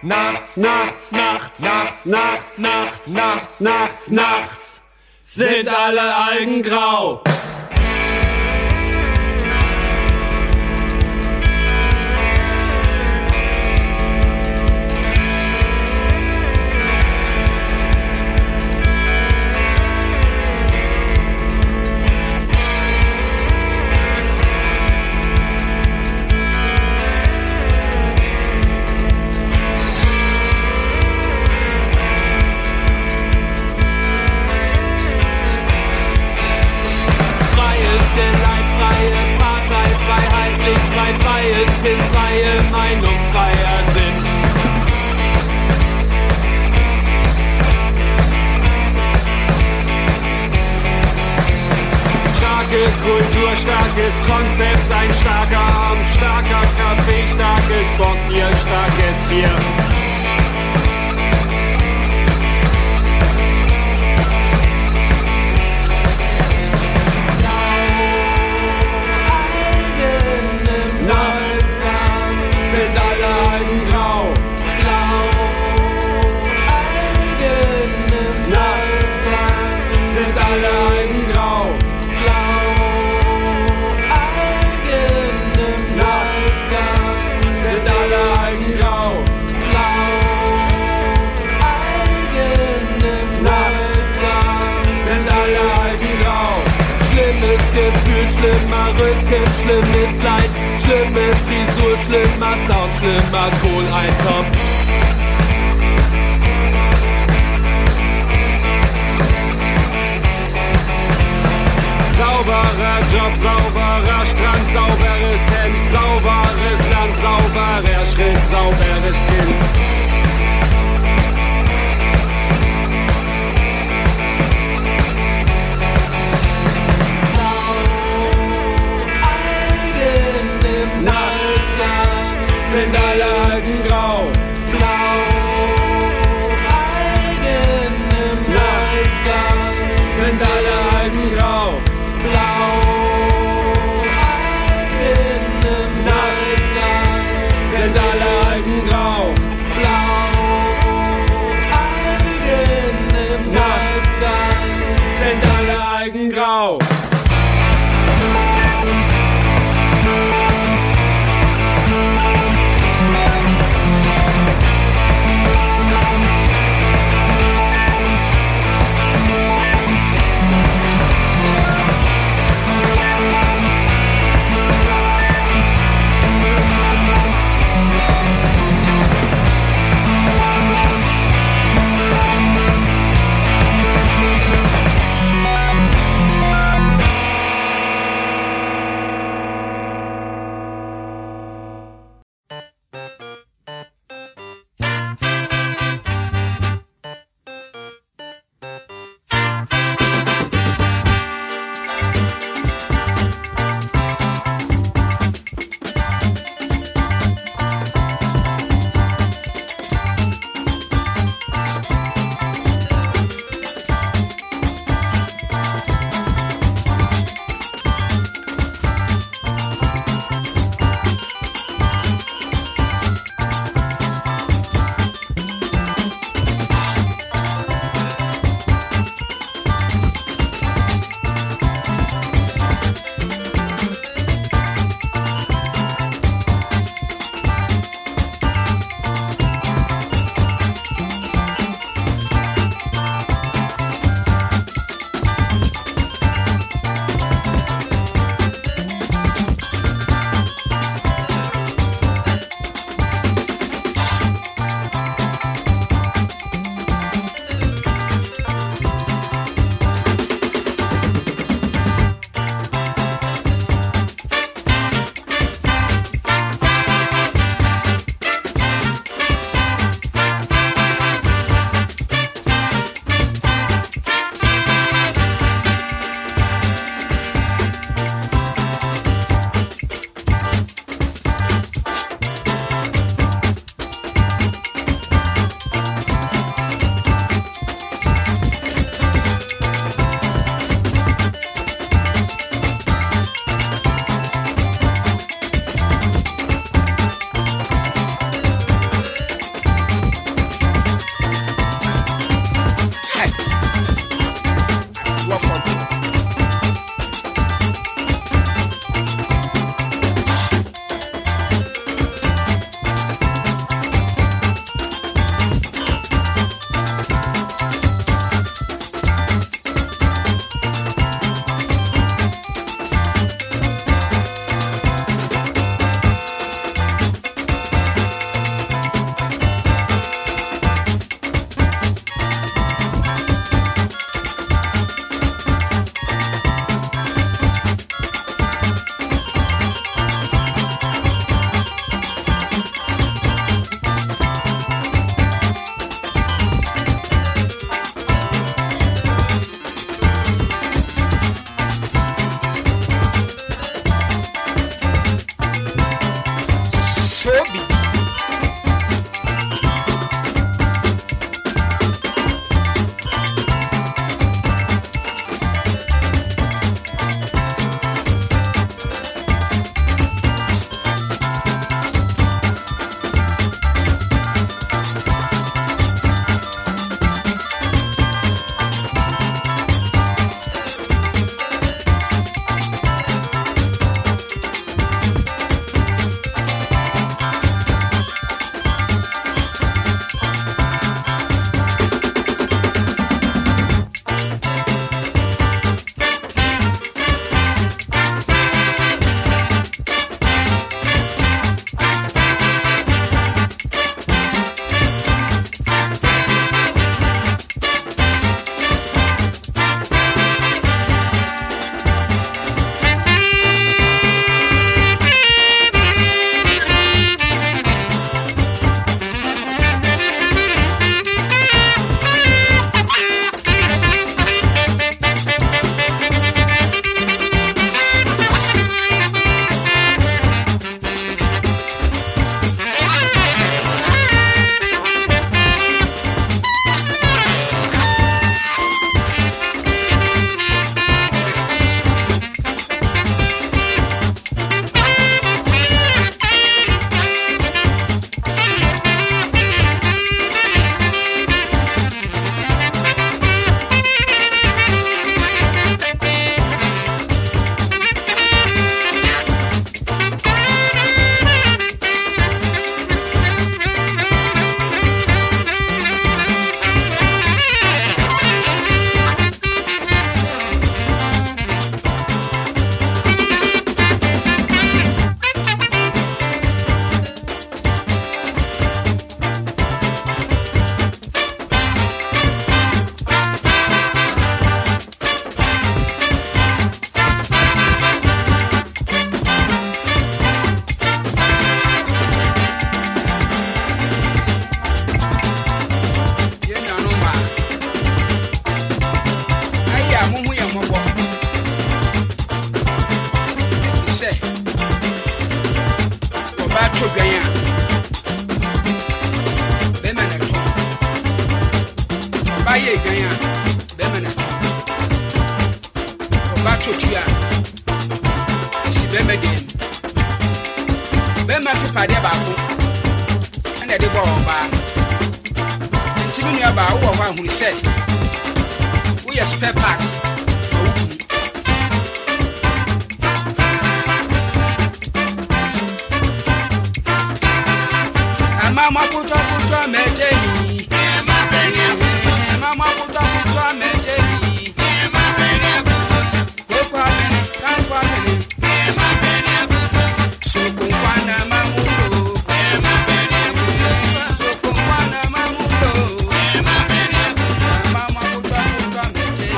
Nachts, nachts, nachts, nachts, nachts, nachts, nachts, nachts, nachts sind alle Algen grau. Freies Kind, freie Meinung, freier Sinn. Starke Kultur, starkes Konzept, ein starker Arm, starker Kaffee, starkes Bockbier, starkes Bier. Schlimmer Rücken, schlimmes Leid, schlimme Frisur, schlimmer Sound, schlimmer Kohleintopf. Sauberer Job, sauberer Strand, sauberes Hemd, sauberes Land, sauberer Schritt, sauberes Kind. Sind alle Algen grau, blau, Algen im Nachtgang. Sind alle Algen grau, blau, Algen im Nachtgang. Sind alle Algen grau, blau, Algen im Nachtgang. Sind alle Algen grau. chotua esi bema dem bema fi pade baako ana de bo ba ntimi nua ba wo ho ahuru se wo yes spare parts mama puto mejehi mama puto mejehi go for me dance for me so go wana mamulo so go wana mamulo mama puto mejehi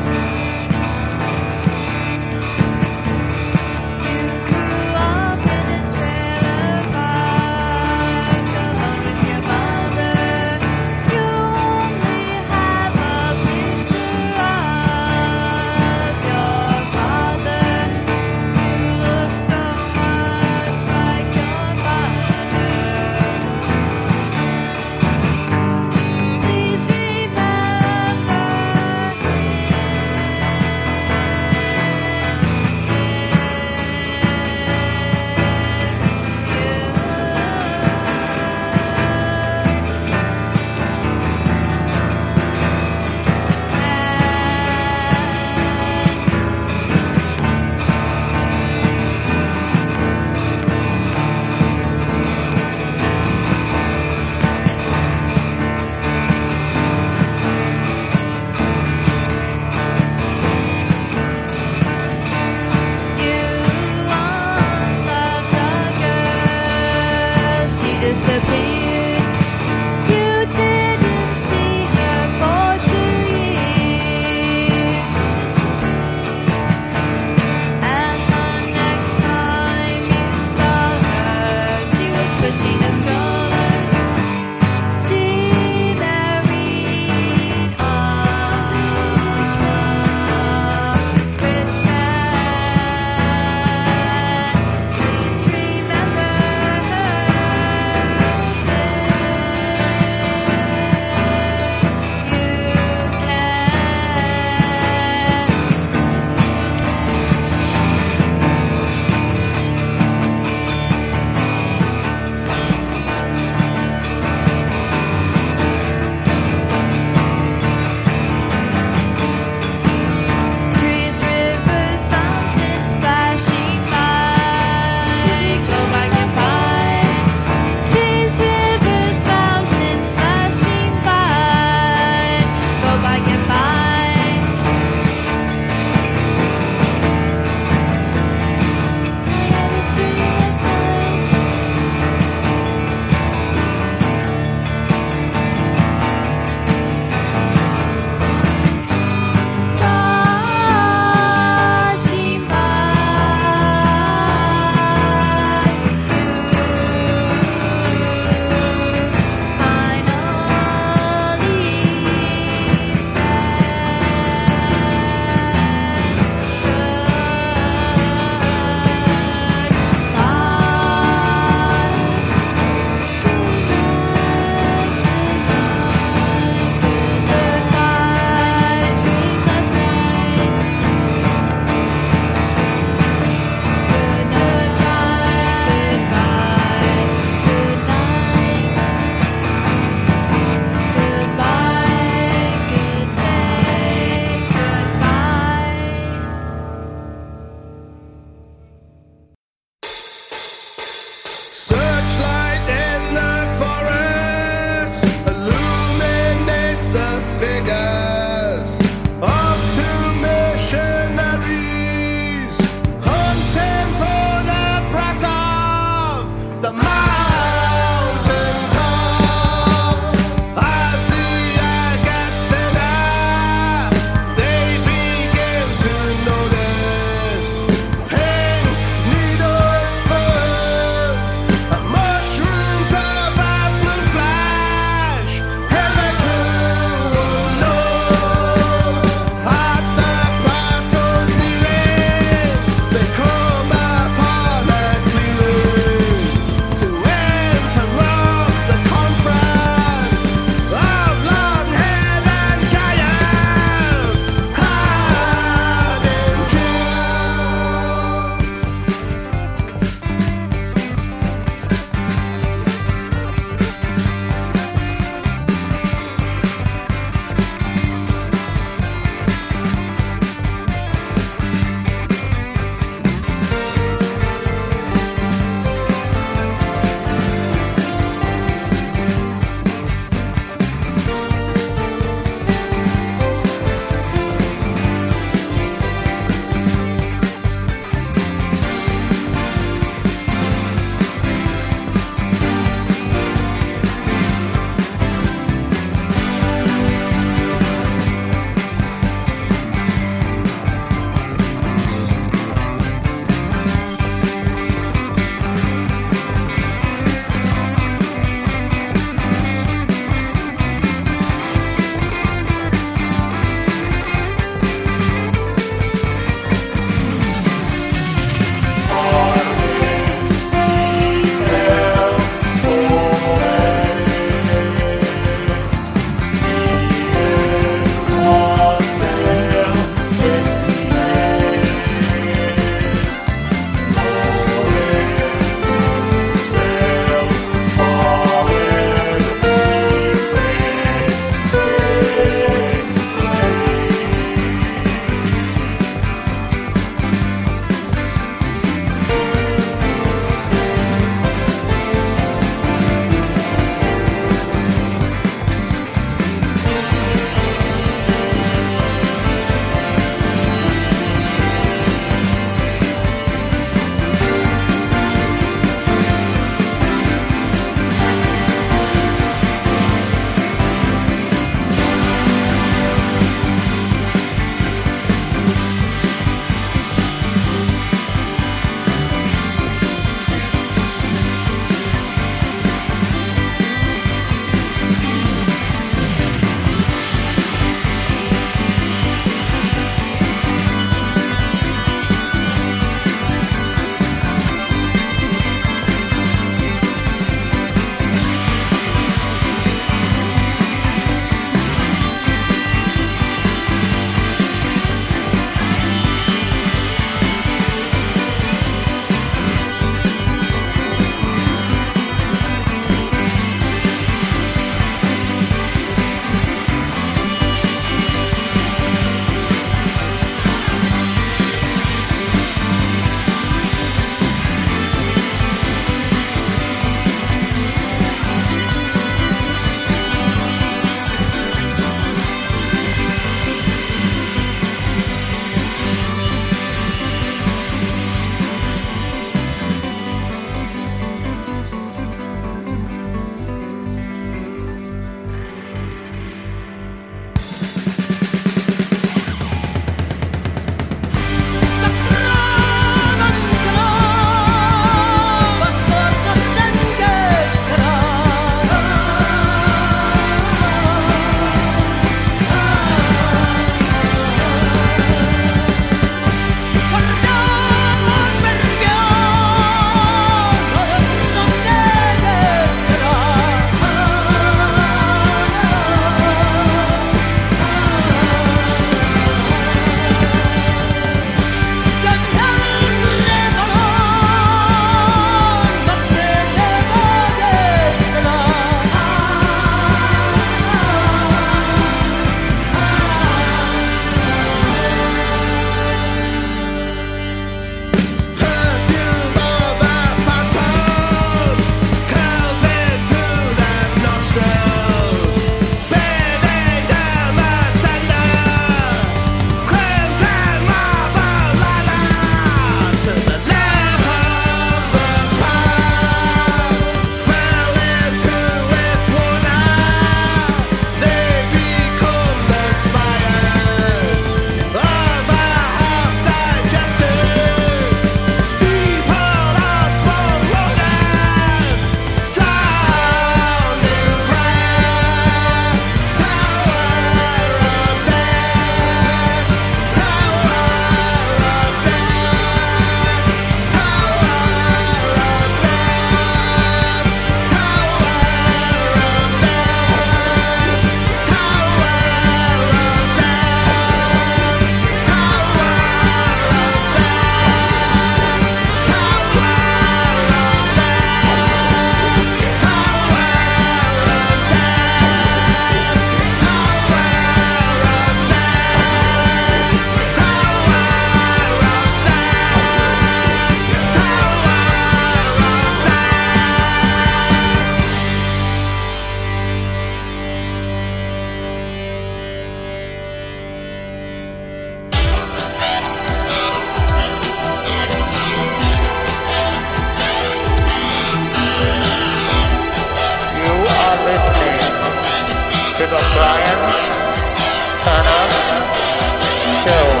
the Brian Turner Show.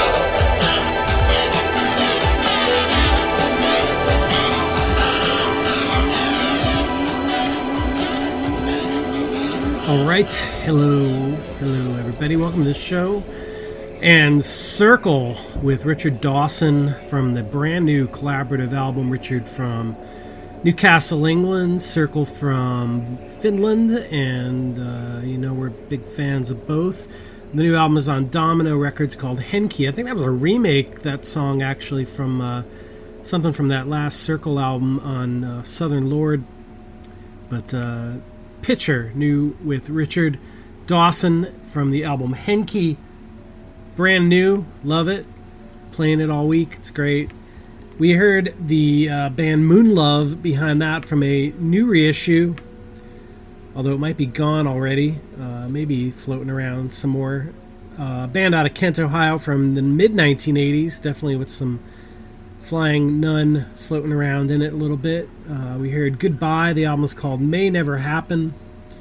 All right, hello everybody. Welcome to the show. And Circle with Richard Dawson from the brand new collaborative album. Richard from Newcastle, England. Circle from Finland. And, we're big fans of both. The new album is on Domino Records called Henki. I think that was a remake, that song actually, from something from that last Circle album on Southern Lord. But Pitcher, new with Richard Dawson from the album Henki. Brand new, love it. Playing it all week, it's great. We heard the band Moonlove behind that from a new reissue, although it might be gone already, maybe floating around some more. Band out of Kent, Ohio from the mid-1980s, definitely with some Flying Nun floating around in it a little bit. We heard Goodbye, the album is called May Never Happen,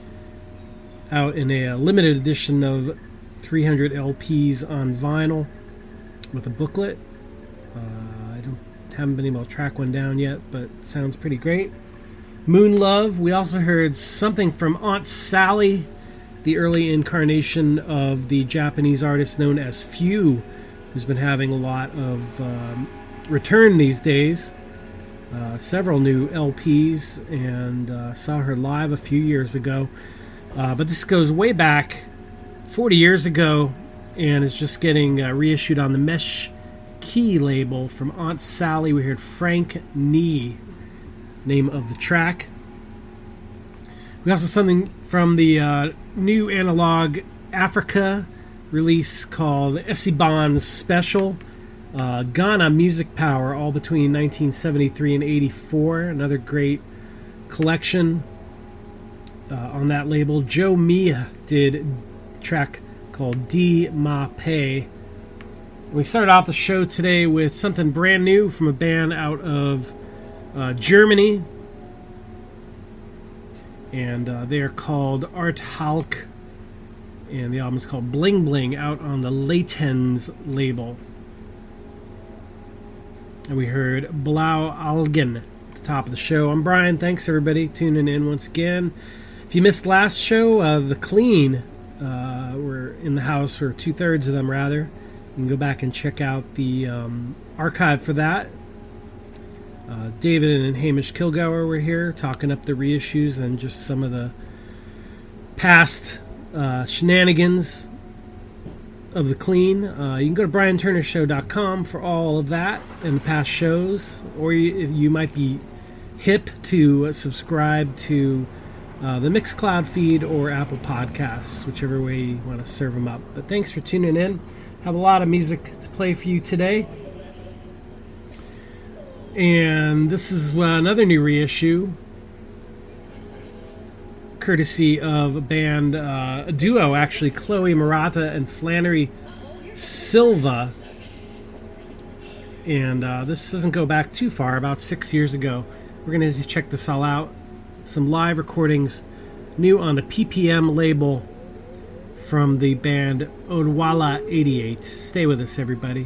out in a limited edition of 300 LPs on vinyl with a booklet. Haven't been able to track one down yet, but it sounds pretty great. Moonlove. We also heard something from Aunt Sally, the early incarnation of the Japanese artist known as Few, who's been having a lot of return these days. Several new LPs, and saw her live a few years ago. But this goes way back, 40 years ago, and is just getting reissued on the Mesh Key label from Aunt Sally. We heard Frank Nee, name of the track. We also something from the new analog Africa release called Esiban's Special. Ghana Music Power, all between 1973 and 84. Another great collection on that label. Joe Mia did a track called D Ma Pe. We started off the show today with something brand new from a band out of Germany. And they are called Art Halk. And the album is called Bling Bling, out on the Latens label. And we heard Blau Algen at the top of the show. I'm Brian. Thanks, everybody, tuning in once again. If you missed last show, The Clean were in the house, or two-thirds of them, rather. You can go back and check out the archive for that. David and Hamish Kilgour were here talking up the reissues and just some of the past shenanigans of The Clean. You can go to BrianTurnerShow.com for all of that and the past shows, or you might be hip to subscribe to the Mixcloud feed or Apple Podcasts, whichever way you want to serve them up. But thanks for tuning in. Have a lot of music to play for you today. And this is another new reissue, courtesy of a band, a duo actually, Chloe Murata and Flannery Silva. And this doesn't go back too far, about 6 years ago. We're going to check this all out. Some live recordings, new on the PPM label, from the band Odwalla 88. Stay with us, everybody.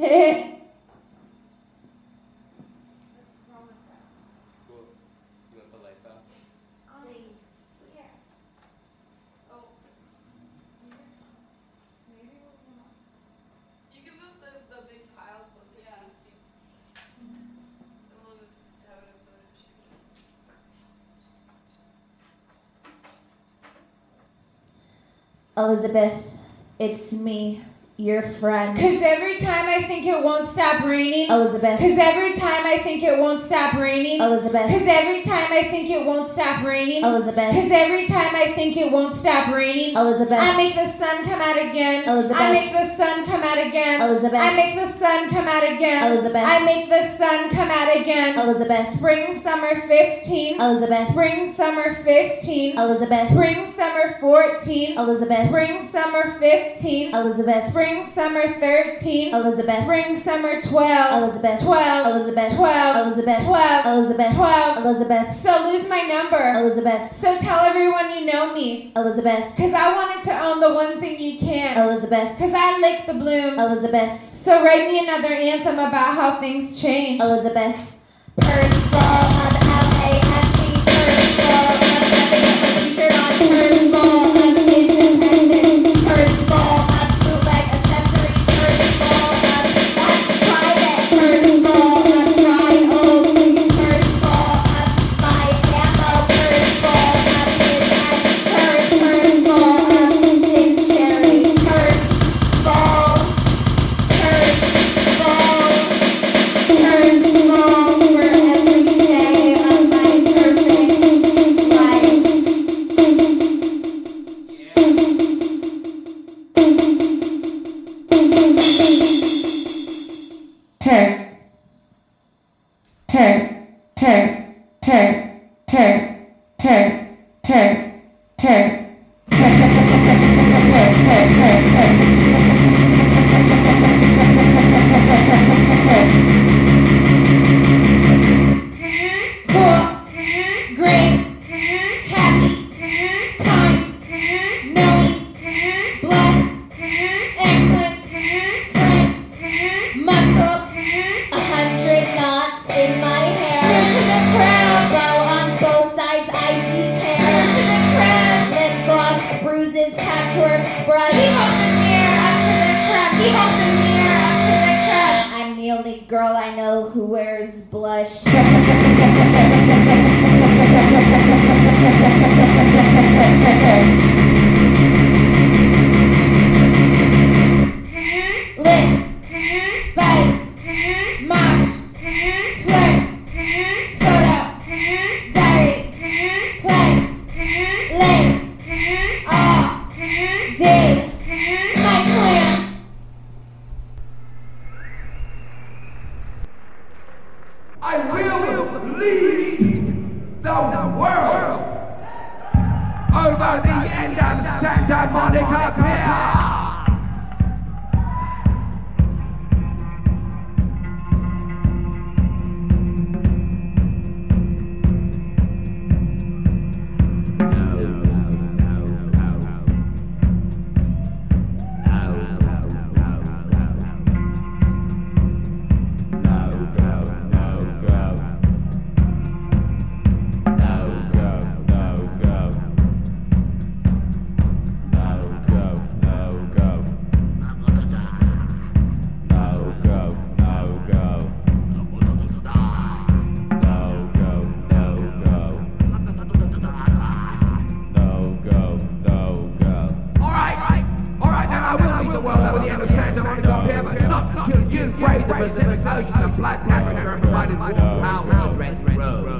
Elizabeth, it's me, your friend. 'Cause every time I think it won't stop raining. Elizabeth. 'Cause every time I think it won't stop raining. Elizabeth. 'Cause every time I think it won't stop raining. Elizabeth. 'Cause every time I think it won't stop raining. Elizabeth. I make the sun come out again. Elizabeth. I make the sun come out again. Elizabeth. I make the sun come out again. Elizabeth. I make the sun come out again. Elizabeth. Spring, summer 15. Elizabeth. Spring, summer 15. Elizabeth. Spring, summer 14. Elizabeth. Spring, summer 15. Elizabeth. Spring, summer 13. Elizabeth. Spring, summer 12. Elizabeth. 12. Elizabeth. 12. Elizabeth. 12. Elizabeth. 12. Elizabeth. So lose my number. Elizabeth. So tell everyone you know me. Elizabeth. 'Cause I wanted to own the one thing you can't. Elizabeth. 'Cause I lick the bloom. Elizabeth. So write me another anthem about how things change. Elizabeth. Percival of LAFC, Percival of nothing featured on Percival of Independence, Percival of bootleg accessory, Percival of that's private, Percival of dry oak, Percival of my ammo, Percival of his head, Percival of Sincherry, Percival, for every day of my perfect life. Cool, great, happy, kind, knowing, blessed, excellent, friend, muscle, 100 knots in my hair. Here to the crown. Bow on both sides, ID Here care. to the crown. Lip gloss, bruises, patchwork, brush. Behold the mirror up to the crown. Behold the mirror up to the crown. I'm the only girl I know who wears blush. Lick, bite, mosh, flirt, photo, diary, play, lay, all, day, my plan. I will lead the world over the end of Santa Monica Pier. All right, then I will lead the world over the end of Santa Monica Pier, but not till you raise the Pacific Ocean and Black Africa and provided more power to Red Road.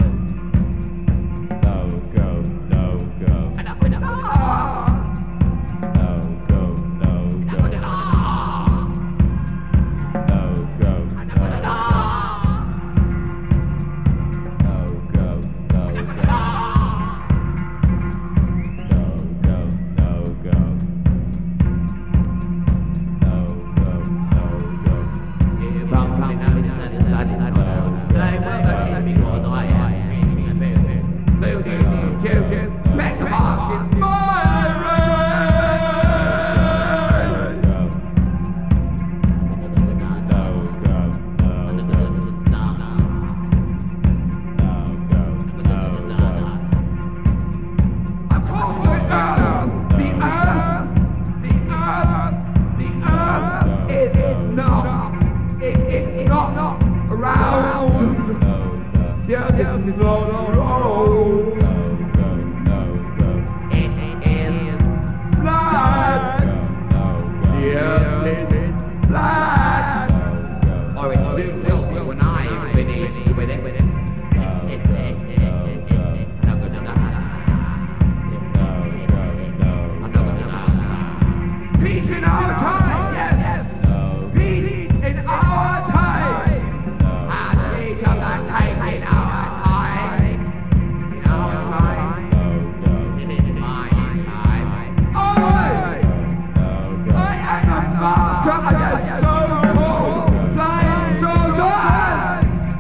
From Peace in our time, yes. Peace in our time. And peace of the time in our time. In our time. In my time. I am a master against so-called flying soldiers.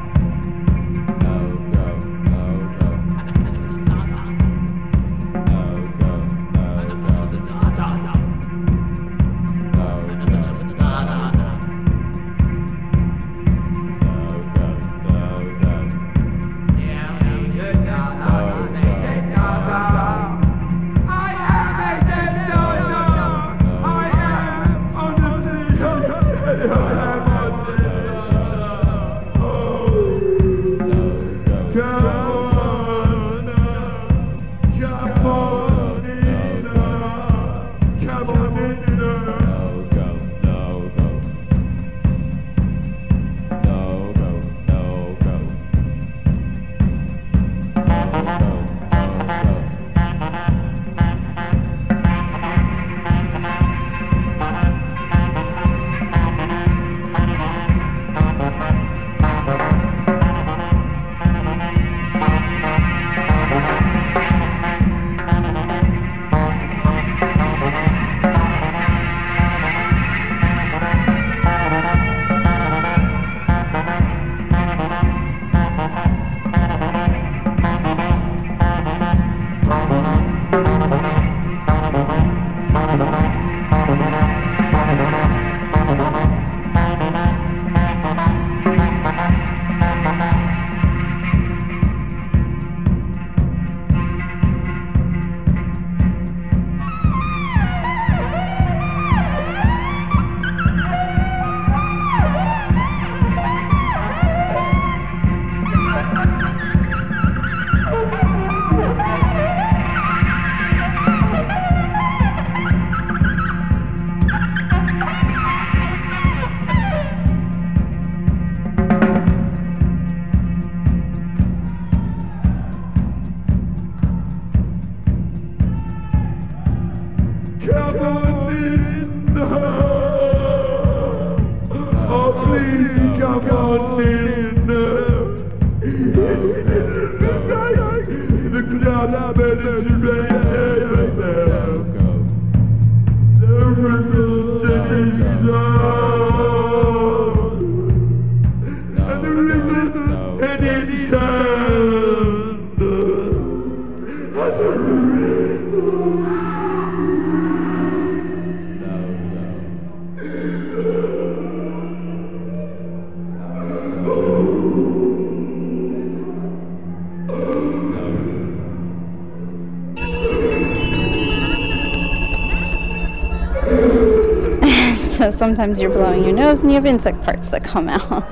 So sometimes you're blowing your nose and you have insect parts that come out.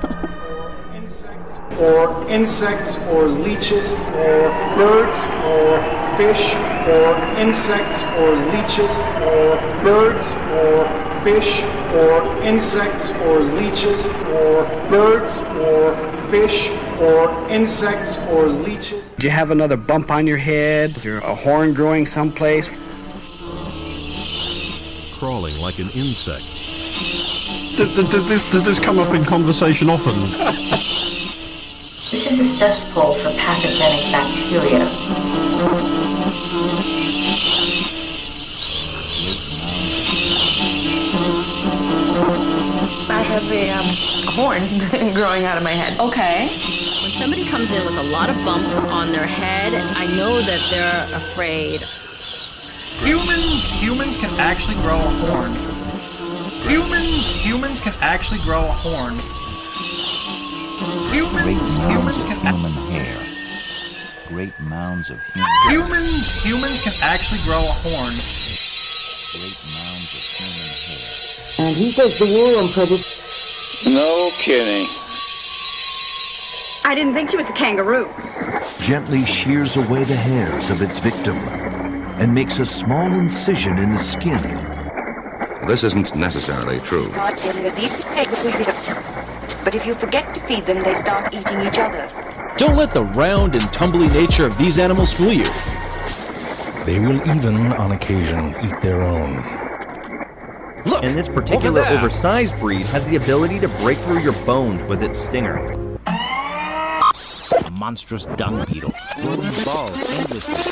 Insects or leeches or birds or fish or insects or leeches or birds or fish or insects or leeches or birds or fish or insects or leeches. Do you have another bump on your head? Is there a horn growing someplace? Crawling like an insect. Does this come up in conversation often? This is a cesspool for pathogenic bacteria. I have a horn growing out of my head. Okay. When somebody comes in with a lot of bumps on their head, I know that they're afraid. Humans can actually grow a horn. Humans can actually grow a horn. Humans can human hair. Great mounds of human Humans can actually grow a horn. Great mounds of human hair. And he says the worm predator. No kidding. I didn't think she was a kangaroo. Gently shears away the hairs of its victim and makes a small incision in the skin. This isn't necessarily true. But if you forget to feed them, they start eating each other. Don't let the round and tumbly nature of these animals fool you. They will even, on occasion, eat their own. And this particular oversized breed has the ability to break through your bones with its stinger. A monstrous dung beetle, rolling balls endlessly.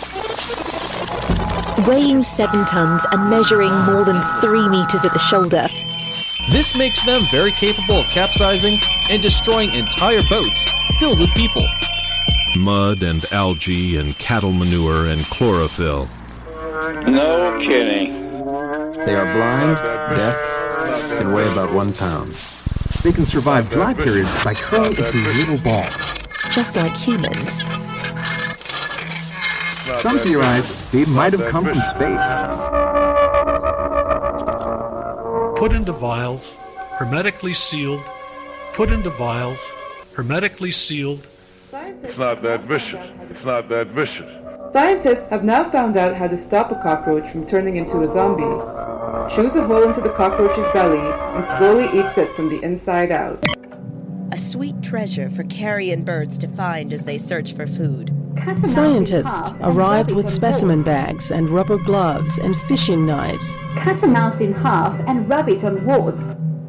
Weighing 7 tons and measuring more than 3 meters at the shoulder. This makes them very capable of capsizing and destroying entire boats filled with people. Mud and algae and cattle manure and chlorophyll. No kidding. They are blind, deaf, and weigh about 1 pound. They can survive dry periods by curling into little balls. Just like humans. Some theorize they might have come from space. Put into vials, hermetically sealed. Put into vials, hermetically sealed. It's not that vicious. It's not that vicious. Scientists have now found out how to stop a cockroach from turning into a zombie. Chews a hole into the cockroach's belly and slowly eats it from the inside out. A sweet treasure for carrion birds to find as they search for food. Scientists arrived with specimen bags and rubber gloves and fishing knives. Cut a mouse in half and rub it on warts.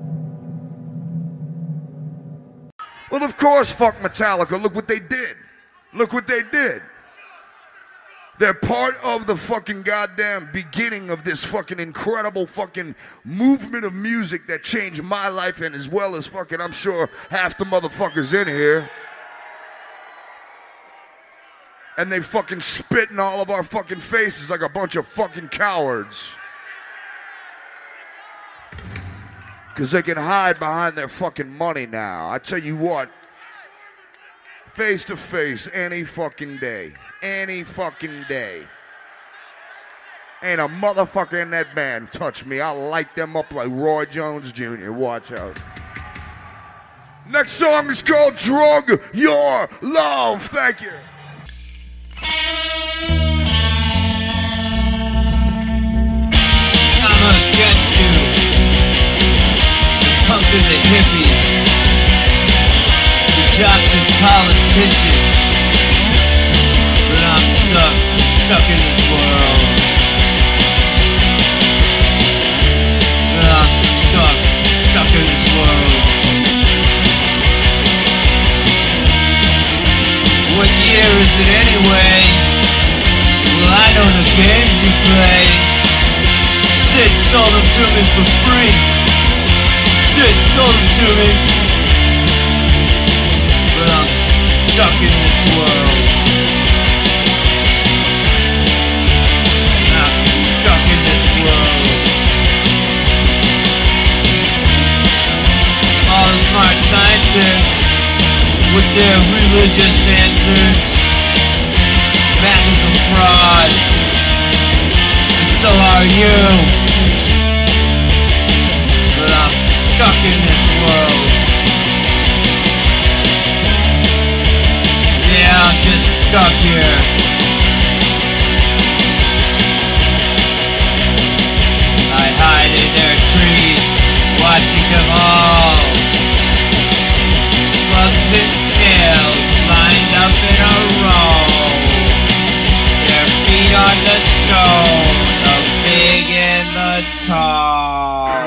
Well, of course, fuck Metallica. Look what they did. Look what they did. They're part of the fucking goddamn beginning of this fucking incredible fucking movement of music that changed my life and as well as fucking, I'm sure, half the motherfuckers in here. And they fucking spit in all of our fucking faces like a bunch of fucking cowards. Because they can hide behind their fucking money now. I tell you what, face to face any fucking day. Any fucking day. Ain't a motherfucker in that band touch me. I'll light them up like Roy Jones Jr. Watch out. Next song is called Drug Your Love. Thank you. I'm against you. It comes to the hippies, the jocks and politicians. But I'm stuck in this world. But I'm stuck in this world. What year is it anyway? Well, I know the games you play. Sid sold them to me for free. Sid sold them to me. But I'm stuck in this world. I'm stuck in this world. All the smart scientists with their religious answers. Math is a fraud. And so are you. But I'm stuck in this world. Yeah, I'm just stuck here. I hide in their trees, watching them all. Slugs and snails lined up in a row. Their feet on the stone, the big and the tall.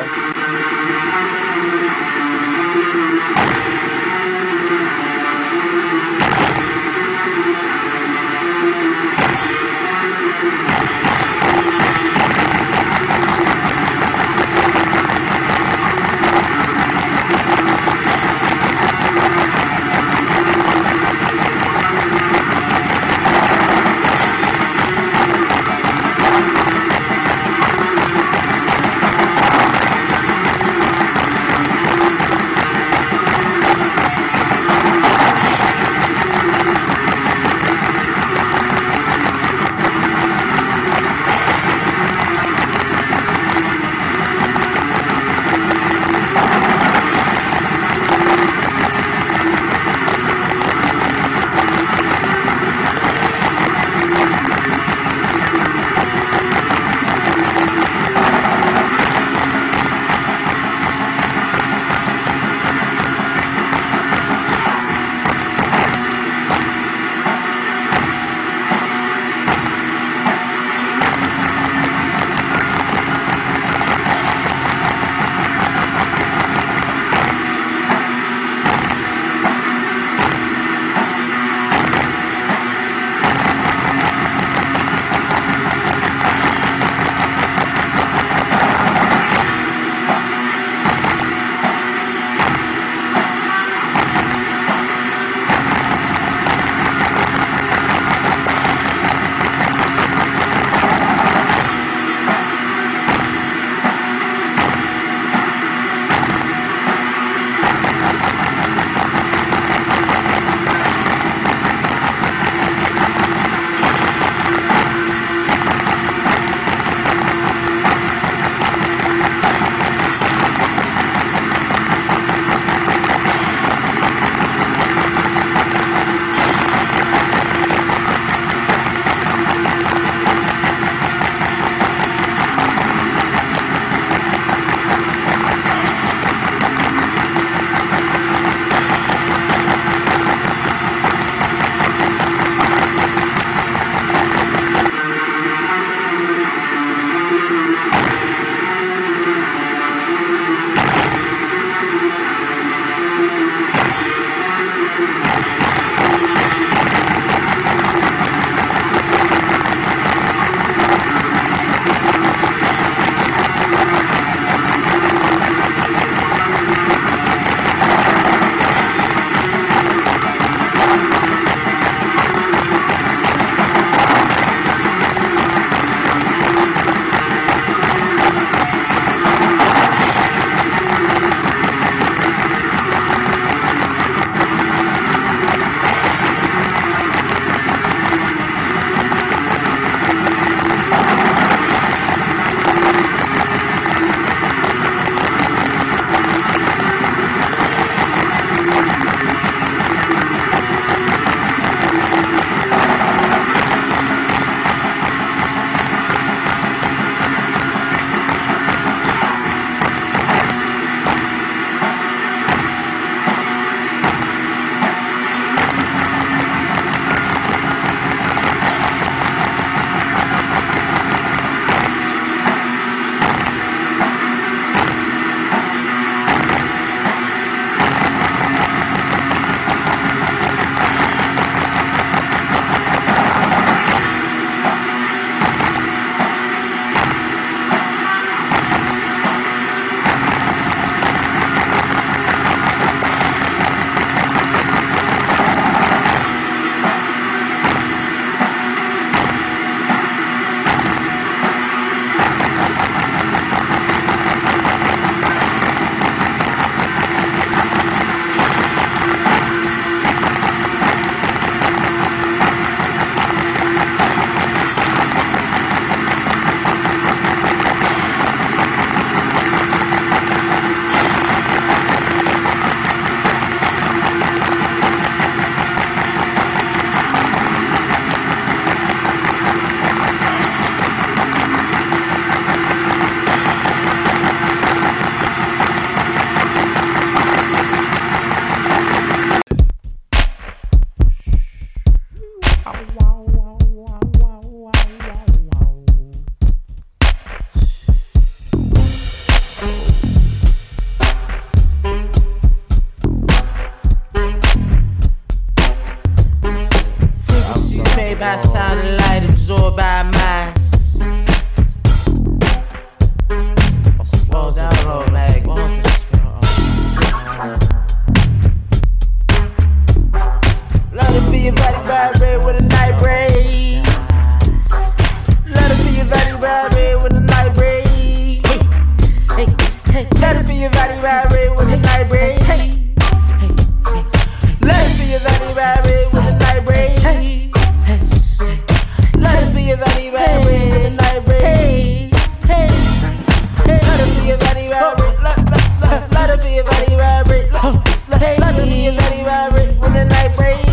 vibrate. Let it feel your body vibrate. Let it feel your body vibrate when the night breaks.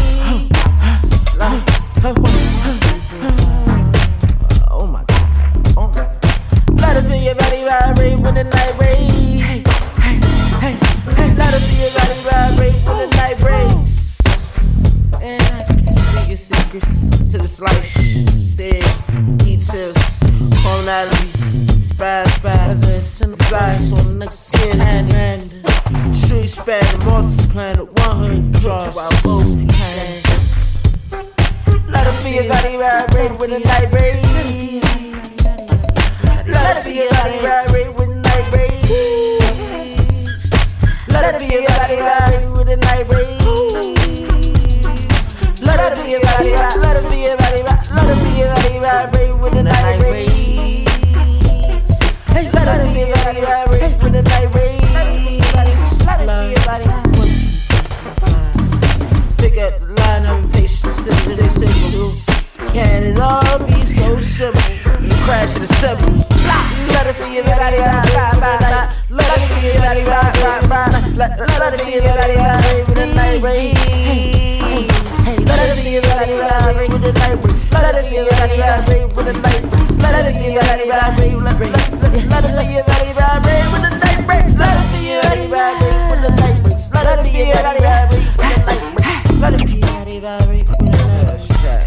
Oh my God. Let it feel your body vibrate when the night breaks. Let it feel your body vibrate when the night breaks. And I can't speak your secrets to this life. Says, eat tips, colonialities, spaz, synthesize on the next skin hand. True span, the multi-planet, one hood cross while both hands. Let it feel your body vibrate when the night breaks. Let it feel your body vibrate when the night breaks. Let it feel your body vibrate when the night breaks. Let it feel your body vibrate. Let it feel your body vibrate. Let it feel your body vibrate when the night breaks. Let it feel your body vibrate when the night breaks. Let it feel your body. Pick up the line of patience to the simple. Can it all be so simple? You crash in the simple. Let it feel your body vibrate. Let it feel your body vibrate. Let it feel your body vibrate when the night breaks. Let it feel your body vibrate when the night breaks. Let it feel your body vibrate when the night breaks. Let it feel your body vibrate when the night breaks. Let it feel your body vibrate when the night breaks. Let it feel your body vibrate when the night breaks. Let it feel your body vibrate when the night breaks. Let it feel your body vibrate when the night breaks.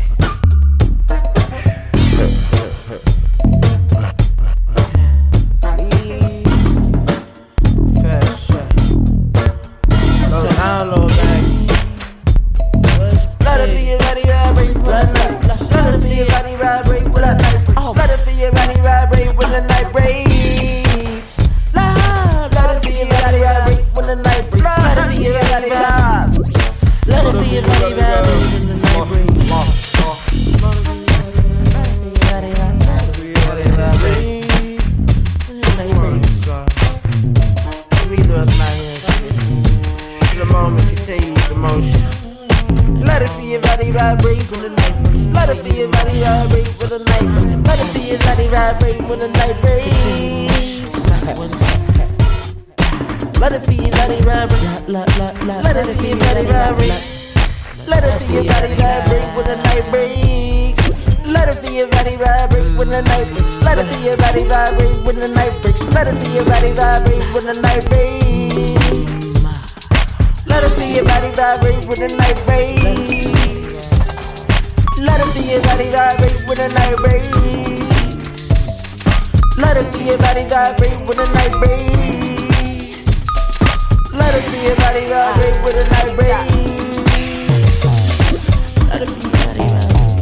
Let it feel your body vibrate when the night breaks. Let it feel your body vibrate when the night breaks. Let it feel your body vibrate when the night breaks. Let it feel your body vibrate when the night breaks. Let it feel your body vibrate. Let it feel your body vibrate when the night breaks. The moment you take the motion. Let it feel your body vibrate when the night breaks. Let it feel your body vibrate when the night breaks. Let it feel your body vibrate when the night breaks. Let it feel your body vibrate. Let it feel your body vibrate. Let it feel your body vibrate when the night breaks. Let it feel your body vibrate when the night breaks. Let it feel your body vibrate when the night breaks. Let it feel your body vibrate when the night breaks. Let it feel your body vibrate when the night breaks. Let it feel your body vibrate when the night breaks. Let it feel your body vibrate when the night breaks. Let it feel your body vibrate when the night breaks. Let it feel your body vibrate.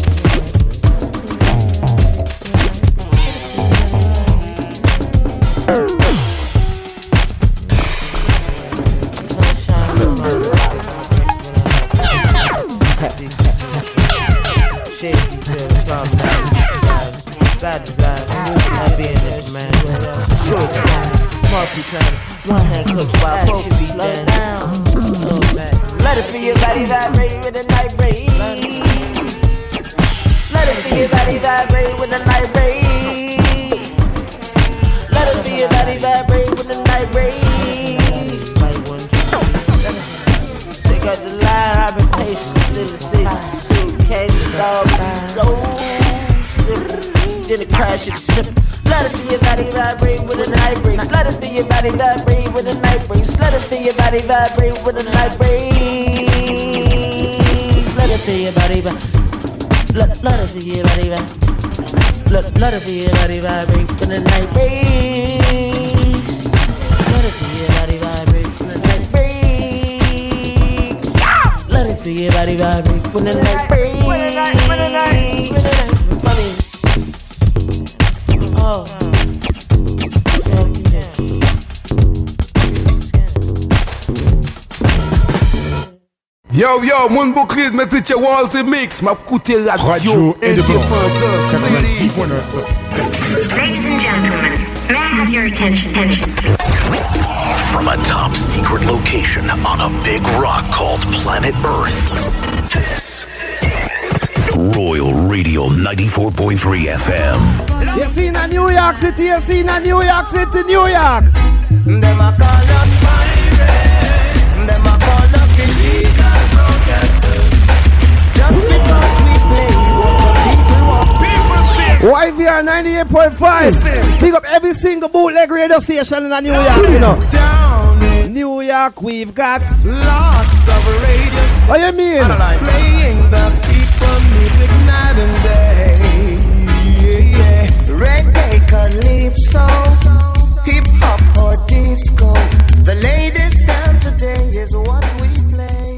Bad design, not being this man. Short time, multi-time, one hand cooks while both should be done. Let it feel your body vibrate when the night breaks. Let it feel your body vibrate when the night breaks. Let it feel your body vibrate when the night breaks. Take out the line, I've been patient till the 6 suitcases, dog, so simple. Then it crash it simple. Let it feel your body vibrate when the night breaks. Let it feel your body vibrate when the night breaks. Let it feel your body vibrate when the night breaks. Let it feel your body vibrate. Let it feel your body vibrate. Let it feel your body vibrate when the night breaks. Let it feel your body vibrate when the night breaks. Let it feel your body vibrate when the night breaks. When the night oh. Yo, moun bouclier, mettez Walter Mix, ma coûté radio indépendant. Ladies and gentlemen, may I have your attention? From a top secret location on a big rock called Planet Earth, this is Royal Radio 94.3 FM. You seen a New York City, New York. Them a call us pirates. Them a call us illegal protesters. Just because we play what the people want. YVR 98.5. Pick up every single bootleg radio station in New York, you know. New York, we've got lots of radio stations. What you mean? Playing the people music night and day. Yeah. Reggae, calypso, hip hop or disco. The latest sound today is what we play.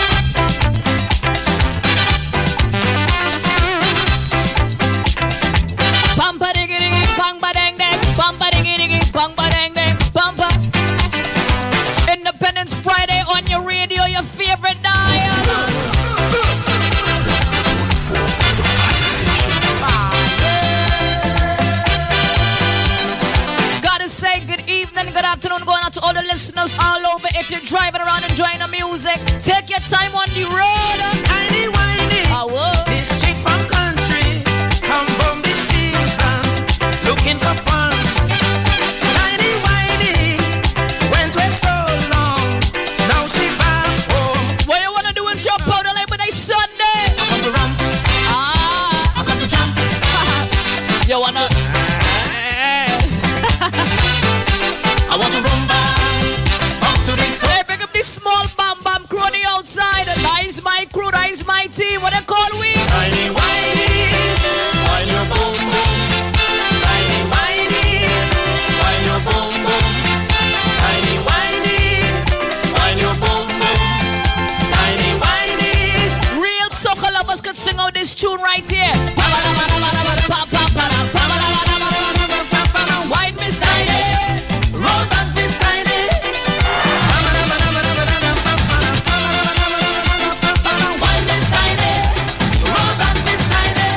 Bumper diggy diggy, bumper dang dang, bumper diggy diggy, bumper dang dang, bumper. Independence Friday on your radio, your favorite dial. Gotta say good evening, good afternoon, going out to all the listeners all over. If you're driving around enjoying the music, take your time on the road. Tiny whiny, this chick from country, come from the season, looking for fun. Tiny whiny, went away so long, now she back home. What you wanna do is jump out on Labor Day Sunday? I got the rump, I got the jump. You wanna? I want to rumba, up to this. Hey, pick up this small bam bam crew on the outside. That is my crew, that is my team. What they call we? Tiny whiny, while your boom boom. Tiny whiny, while your boom boom. Tiny whiny, while your boom boom. Tiny whiny. Real soccer lovers could sing out this tune right here. White Miss Tiny, roll back Miss Tiny. White Miss Tiny, roll back Miss Tiny.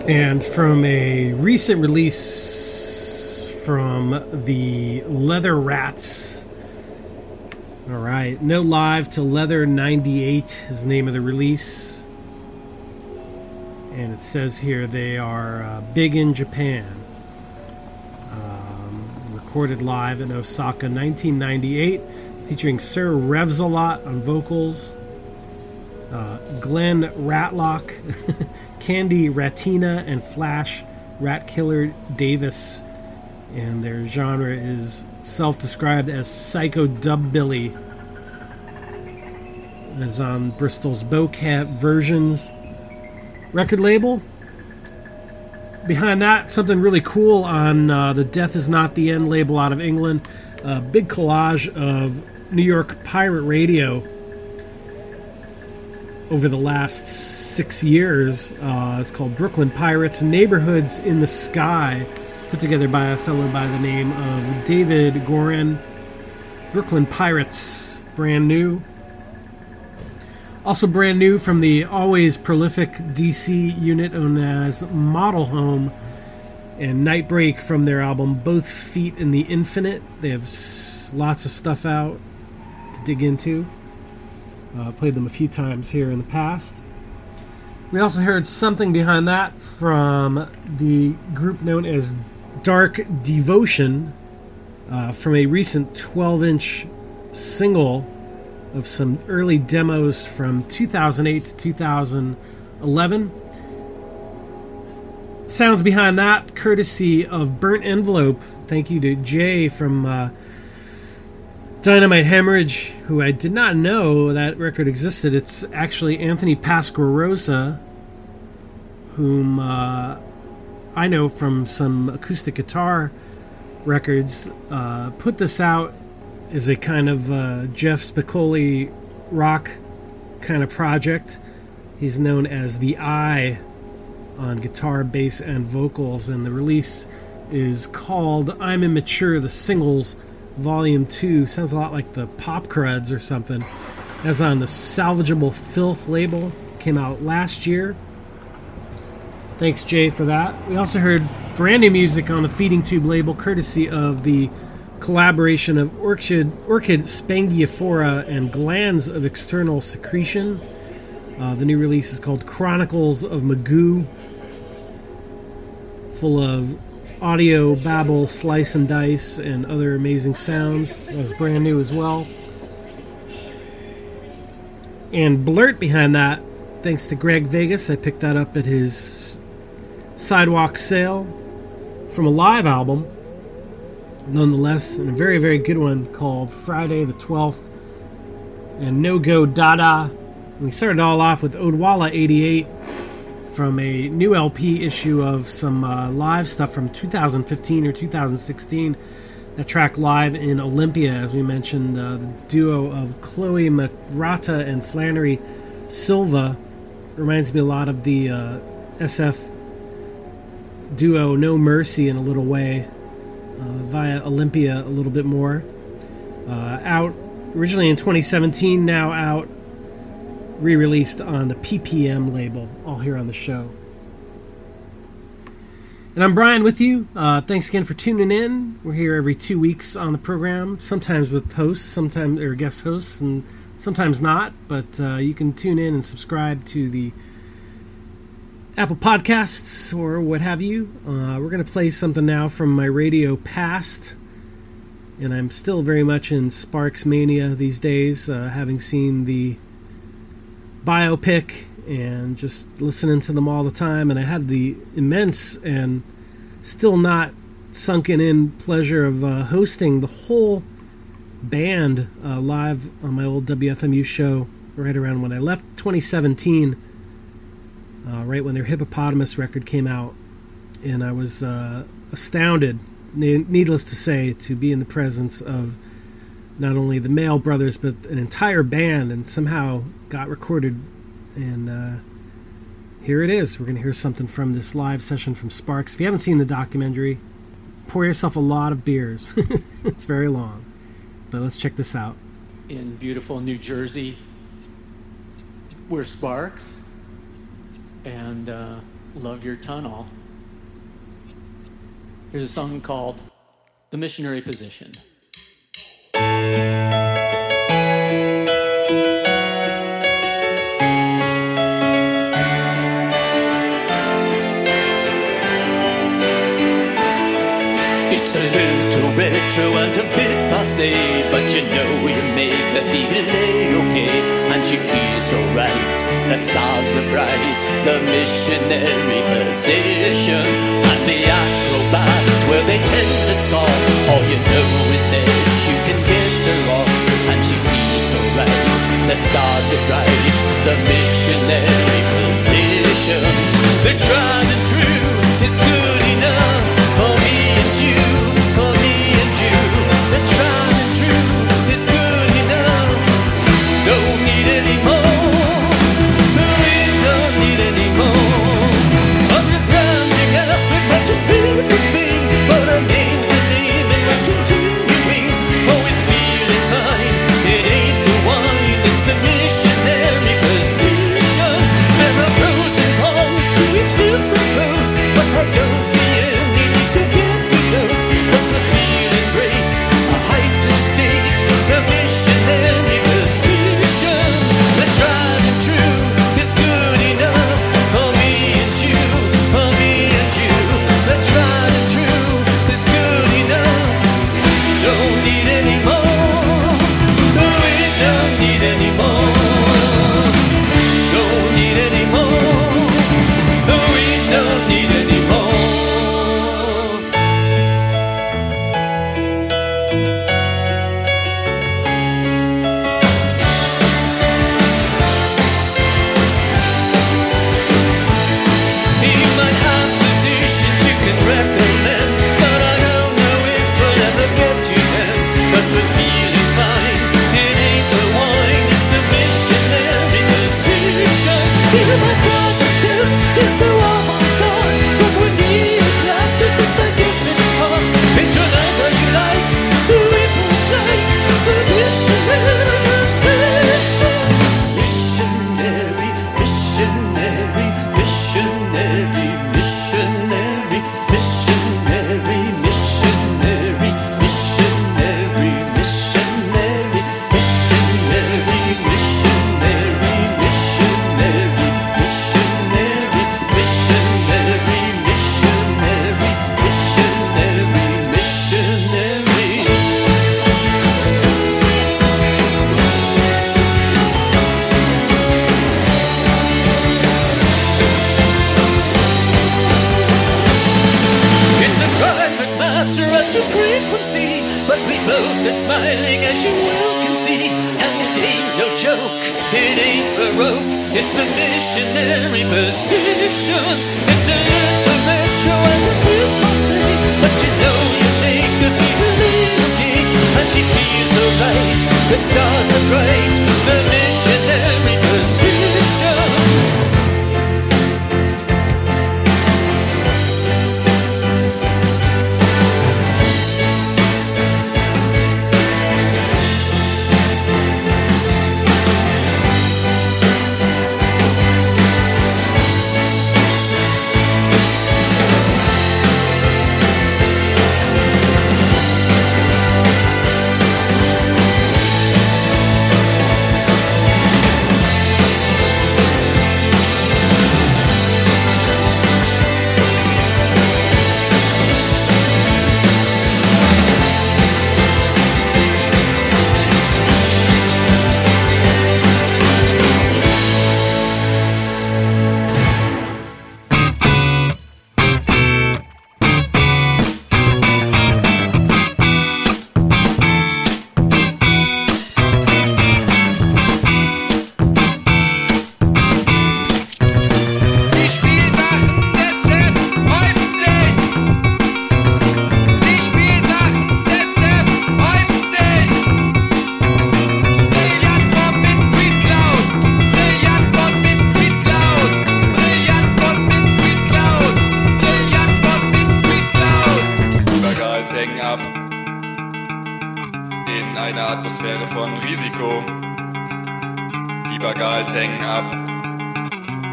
And from a recent release from the Leather Rats. All right, No Live to Leather 98 is the name of the release. And it says here they are big in Japan. Recorded live in Osaka 1998, featuring Sir Revsalot on vocals, Glenn Ratlock, Candy Ratina, and Flash Ratkiller Davis. And their genre is self-described as Psycho Dubbilly. It's on Bristol's Bowcat Versions record label. Behind that, something really cool on the Death Is Not the End label out of England. A big collage of New York pirate radio over the last 6 years. It's called Brooklyn Pirates, Neighborhoods in the Sky, put together by a fellow by the name of David Gorin. Brooklyn Pirates, brand new. Also brand new from the always prolific DC unit known as Model Home and Nightbreak from their album Both Feet in the Infinite. They have lots of stuff out to dig into. I've played them a few times here in the past. We also heard something behind that from the group known as Dark Devotion from a recent 12-inch single of some early demos from 2008 to 2011. Sounds behind that, courtesy of Burnt Envelope. Thank you to Jay from Dynamite Hemorrhage, who I did not know that record existed. It's actually Anthony Pasquarosa, whom I know from some acoustic guitar records, put this out is a kind of Jeff Spicoli rock kind of project. He's known as The Eye on guitar, bass, and vocals, and the release is called I'm Immature, the Singles, Volume 2. Sounds a lot like the Pop Cruds or something. That's on the Salvageable Filth label. Came out last year. Thanks, Jay, for that. We also heard brand new music on the Feeding Tube label, courtesy of the collaboration of Orchid Spangiaphora and Glands of External Secretion. The new release is called Chronicles of Magoo, full of audio, babble, slice and dice, and other amazing sounds. That was brand new as well. And Blurt behind that, thanks to Greg Vegas. I picked that up at his Sidewalk sale from a live album, nonetheless, and a very, very good one called Friday the 12th and No Go Dada. And we started all off with Odwalla 88 from a new LP issue of some live stuff from 2015 or 2016. That track Live in Olympia, as we mentioned, the duo of Chloe Murata and Flannery Silva. Reminds me a lot of the SF duo No Mercy in a little way. Via Olympia a little bit more. Out originally in 2017, now out, re-released on the PPM label, all here on the show. And I'm Brian with you. Thanks again for tuning in. We're here every 2 weeks on the program, sometimes with hosts, sometimes or guest hosts, and sometimes not. But you can tune in and subscribe to the Apple Podcasts or what have you. We're going to play something now from my radio past, and I'm still very much in Sparks mania these days, having seen the biopic and just listening to them all the time. And I had the immense and still not sunken in pleasure of hosting the whole band live on my old WFMU show right around when I left 2017. Right when their Hippopotamus record came out, and I was astounded, needless to say, to be in the presence of not only the Mail Brothers but an entire band, and somehow got recorded. And here it is. We're going to hear something from this live session from Sparks. If you haven't seen the documentary, pour yourself a lot of beers. It's very long, but let's check this out. In beautiful New Jersey, we're Sparks. And love your tunnel. Here's a song called The Missionary Position. It's a little retro and a bit passé, but you know you make her feel okay, and she feels alright. The stars are bright, the missionary position, and the acrobats where they tend to scoff. All you know is that you can get her off, and she feels alright. The stars are bright, the missionary position. The tried and true is good enough for me and you, for me and you. The tried and true is good enough. Don't need any more. We don't need any more. Of the grounding effort might just be the thing, but our name's a name and we're continuing. Always feeling fine. It ain't the wine, it's the missionary position. There are pros and cons to each different pose, but I don't see any need to get too close. 'Cause the feeling great, a heightened state, the missionary position. The tried and true is good enough for me and you, for me and you. The tried and true is good enough. Don't need any more. We don't need any more. Don't need any more. We don't need any more. You might have physicians you can recommend, but I don't know if we'll ever get to them. 'Cause we're feeling fine. It ain't the wine, it's the missionary position. Even my brother said it's so avant-garde, but we need glasses, it's like kissing heart. Patronize how you like, we both like the missionary position. Missionary, missionary, missionary, missionary, missionary, missionary, missionary, missionary, missionary, missionary, missionary, missionary, missionary, missionary, It's a private matter as to frequency, but we both are smiling as you well can see. And it ain't no joke, it ain't baroque, it's the missionary position. It's a little retro and a bit passé, but you know you make her feel a little gay, and she feels alright. The stars are bright, the missionary position.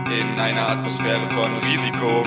in einer Atmosphäre von Risiko.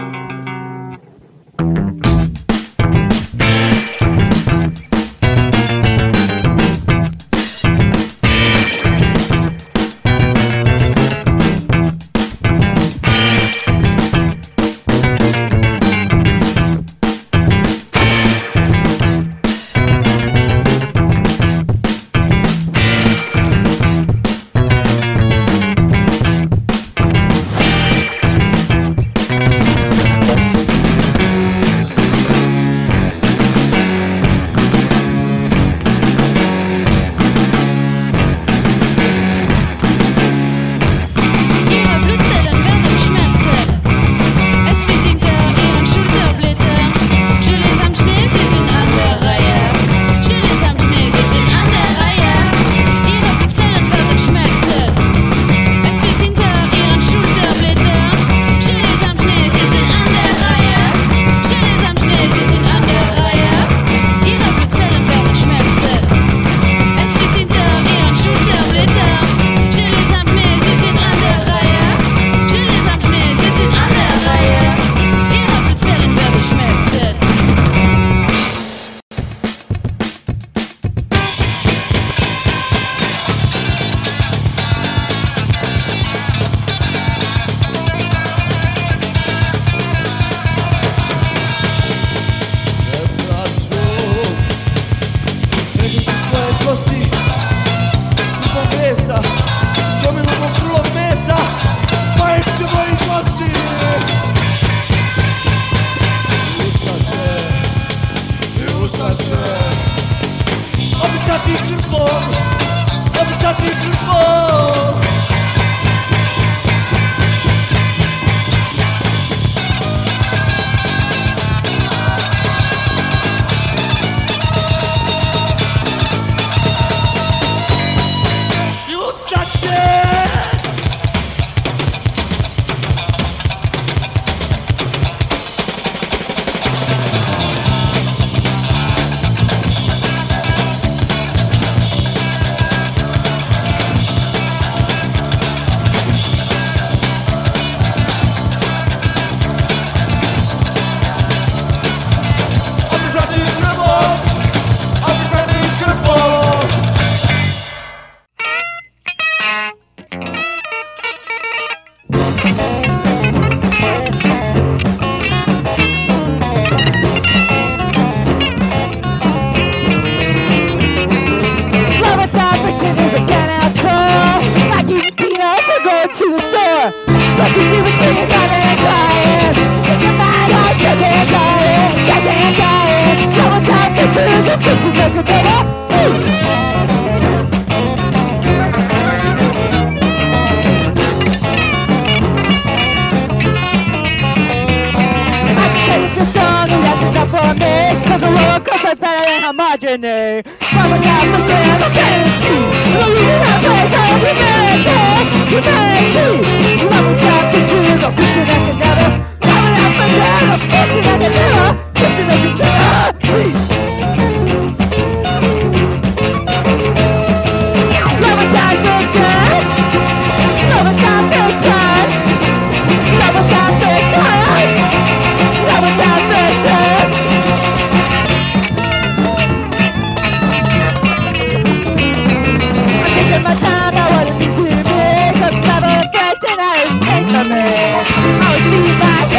I was Levi's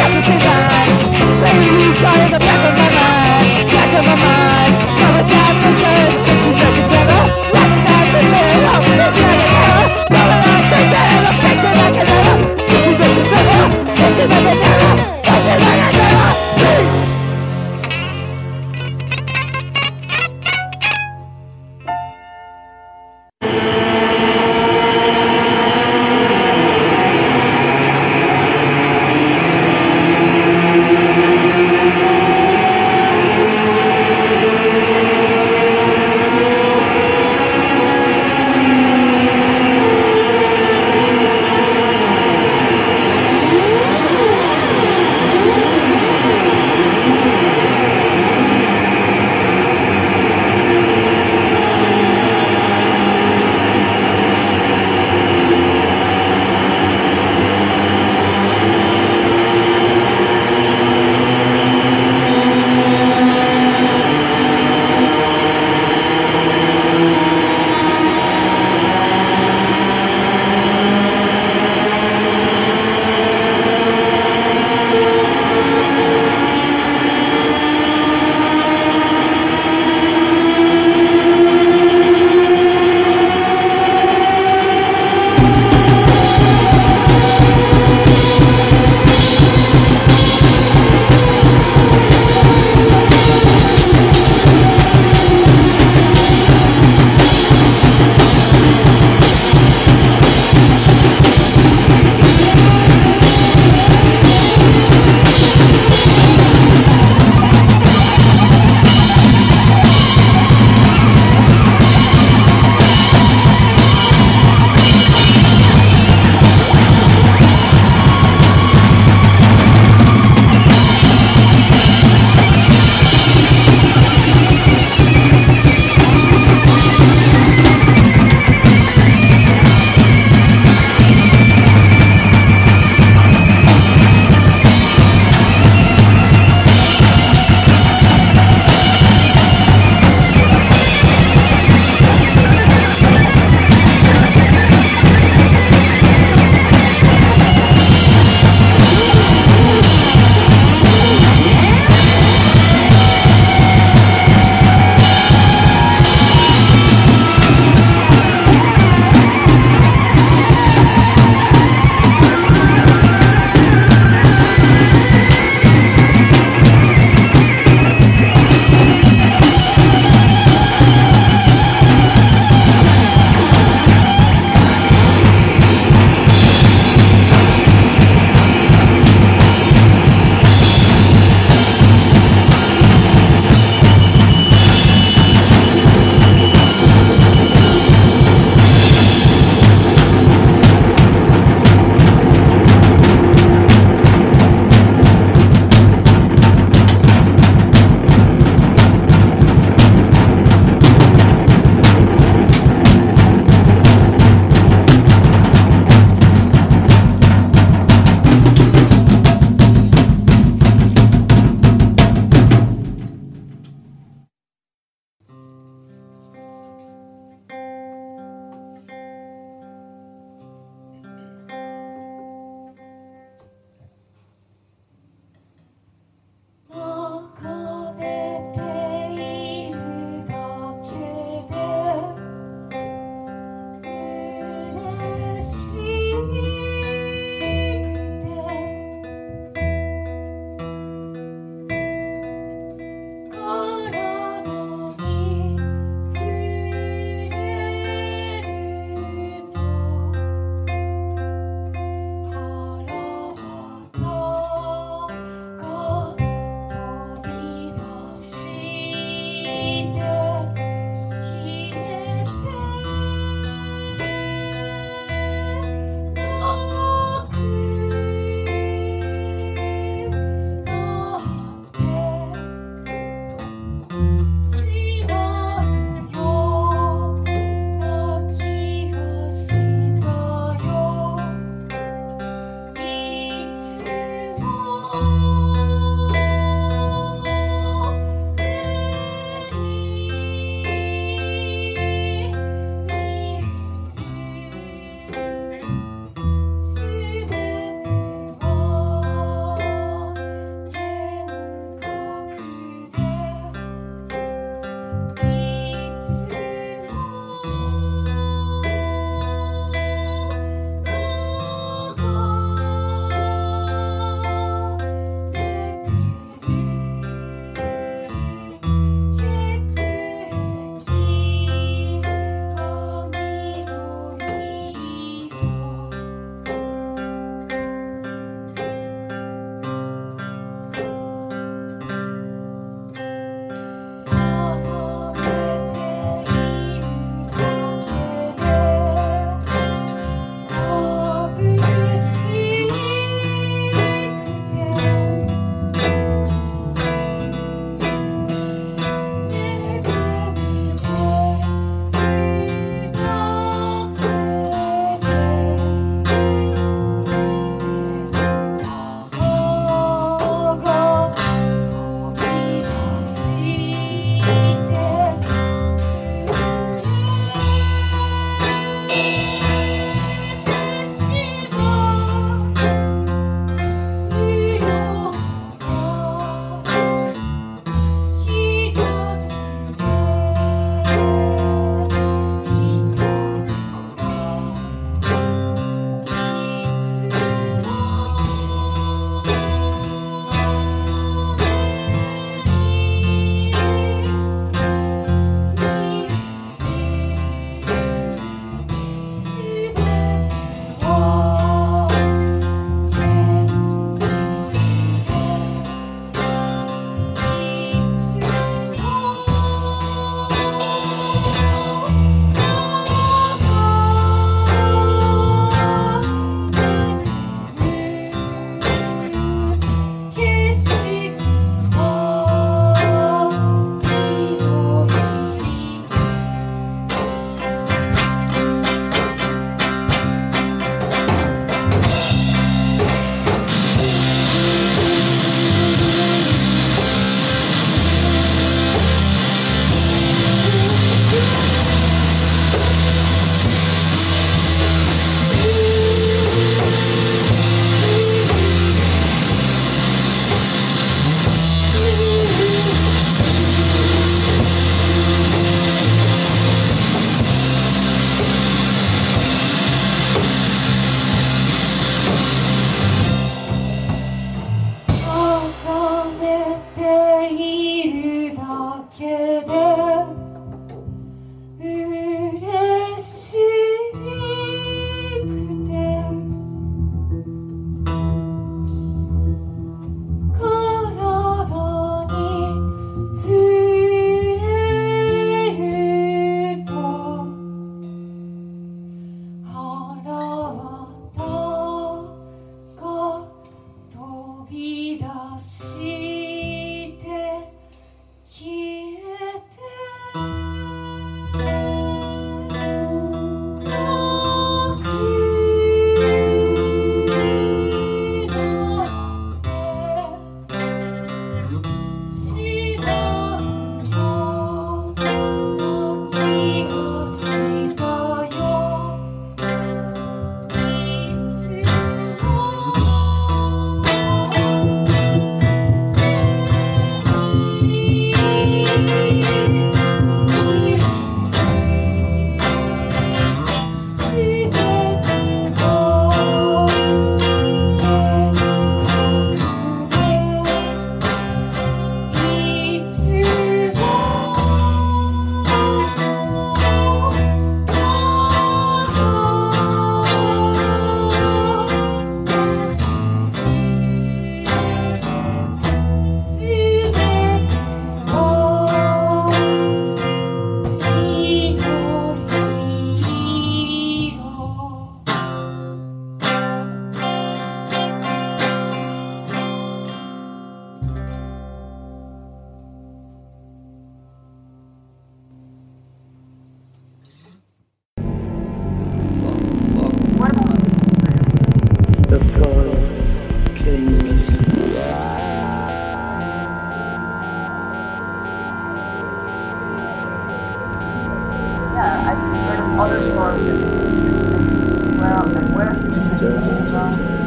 other storms that we take here to Mexico as well. And where else is Mexico?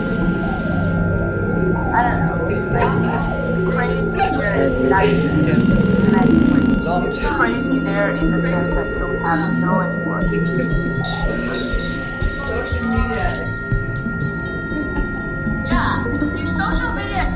I don't know. Like, it's crazy here in that sense. And it's crazy there is a sense that we don't have snow anymore. Social media. Yeah, it's social media.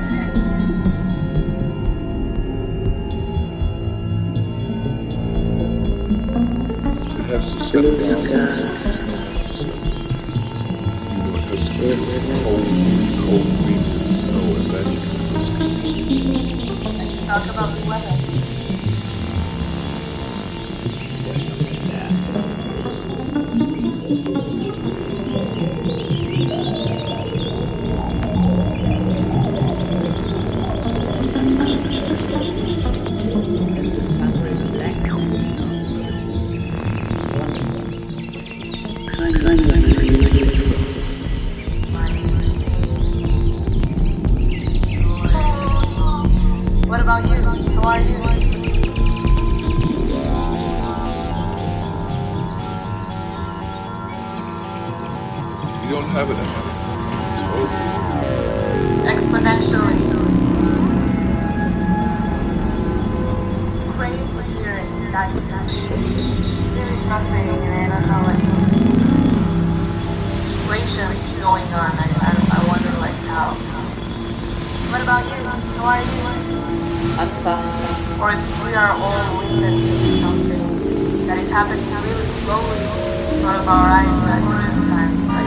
It has to settle down. It has to settle. You know, it has to be cold winter, snow, and then you can risk it. Let's talk about the weather. What about you? How are you? You don't have it anymore. It's over. Exponentially. It's crazy here in that sense. It's really frustrating, and I don't know, like, situations going on. I wonder, like, how. What about you? How are you? I'm fine. Or if we are all witnessing something that is happening really slowly in front of our eyes, but sometimes, like,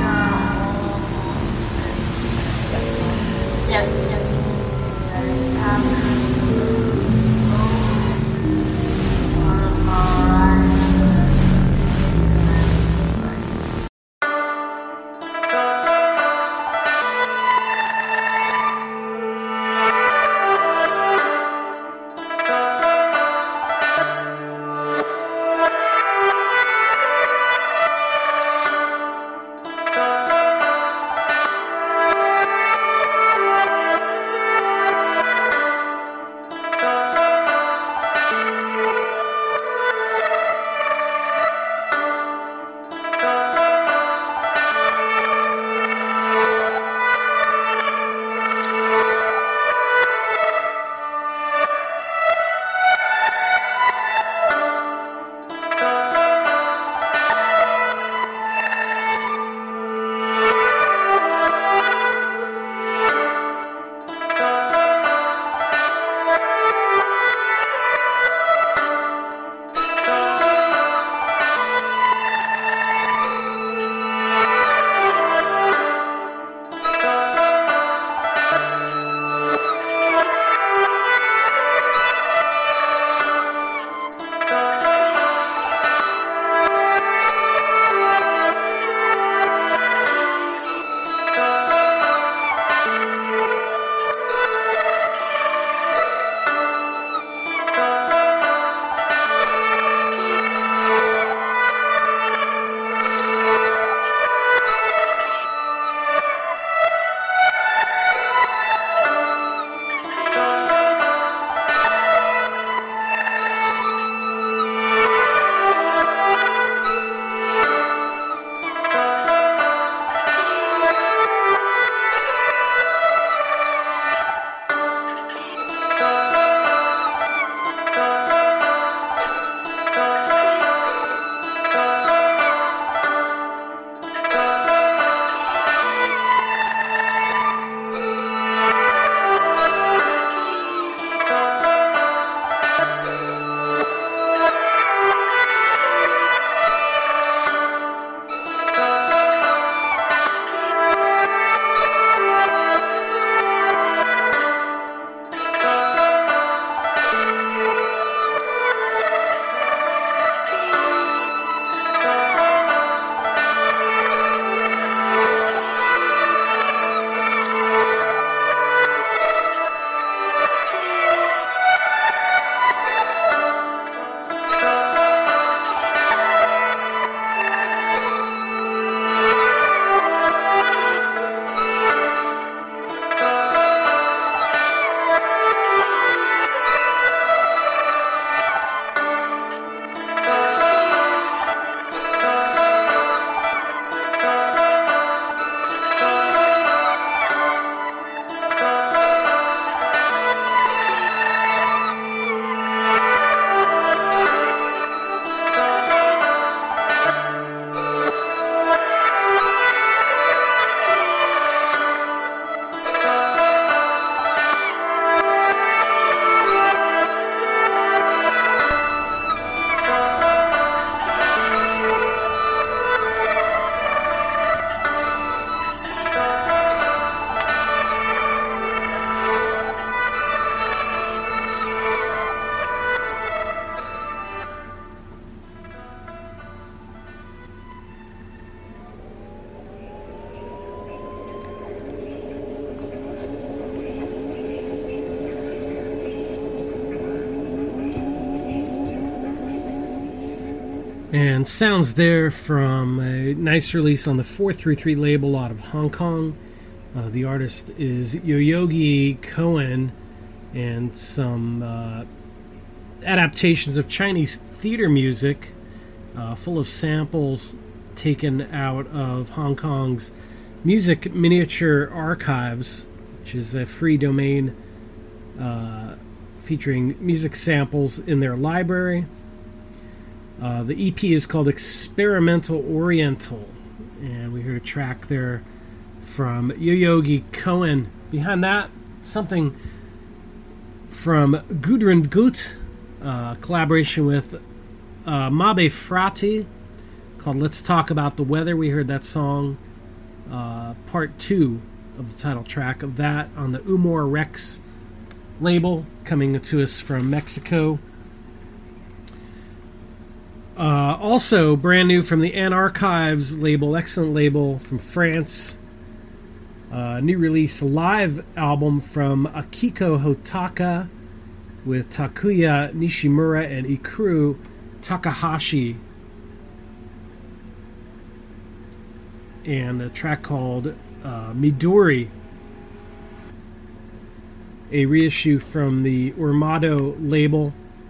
yes, that is happening slowly in front of our eyes. And sounds there from a nice release on the 433 label out of Hong Kong. The artist is Yoyogi Cohen, and some adaptations of Chinese theater music full of samples taken out of Hong Kong's Music Miniature Archives, which is a free domain featuring music samples in their library. The EP is called Experimental Oriental, and we heard a track there from Yoyogi Cohen. Behind that, something from Gudrun Gut, collaboration with Mabe Frati, called Let's Talk About the Weather. We heard that song, part 2 of the title track of that on the Umor Rex label, coming to us from Mexico. Also brand new from the Anarchives label, excellent label from France. New release live album from Akiko Hotaka with Takuya Nishimura and Ikuru Takahashi. And a track called Midori. A reissue from the Ormado label.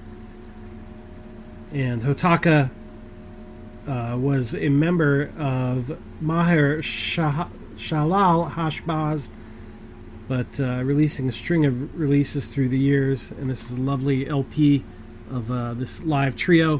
And Hotaka was a member of Maher Shalal Hashbaz, but releasing a string of releases through the years. And this is a lovely LP of this live trio.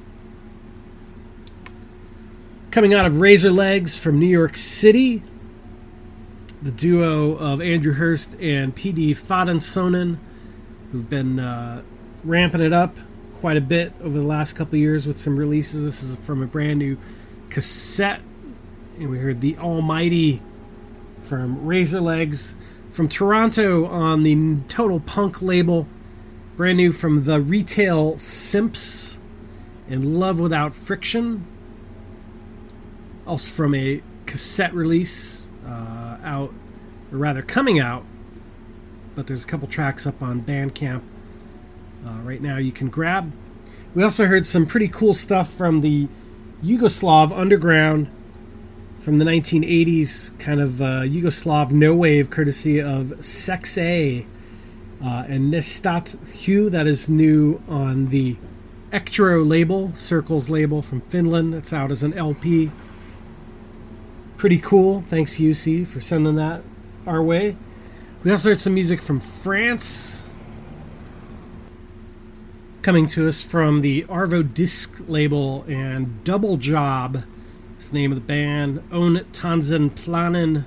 Coming out of Razor Legs from New York City, the duo of Andrew Hurst and P.D. Fadensonen, who've been ramping it up quite a bit over the last couple of years with some releases. This is from a brand new cassette, and we heard The Almighty from Razor Legs. From Toronto on the Total Punk label, brand new from The Retail Simps and Love Without Friction. Also from a cassette release out, or rather coming out, but there's a couple tracks up on Bandcamp right now you can grab. We also heard some pretty cool stuff from the Yugoslav underground from the 1980s, kind of Yugoslav no wave, courtesy of Sex-A and Nestat Hugh. That is new on the Ektro label, Circles label from Finland. That's out as an LP. Pretty cool. Thanks, UC, for sending that our way. We also heard some music from France, coming to us from the Arvo Disc label, and Double Job is the name of the band. On Tanzen Planen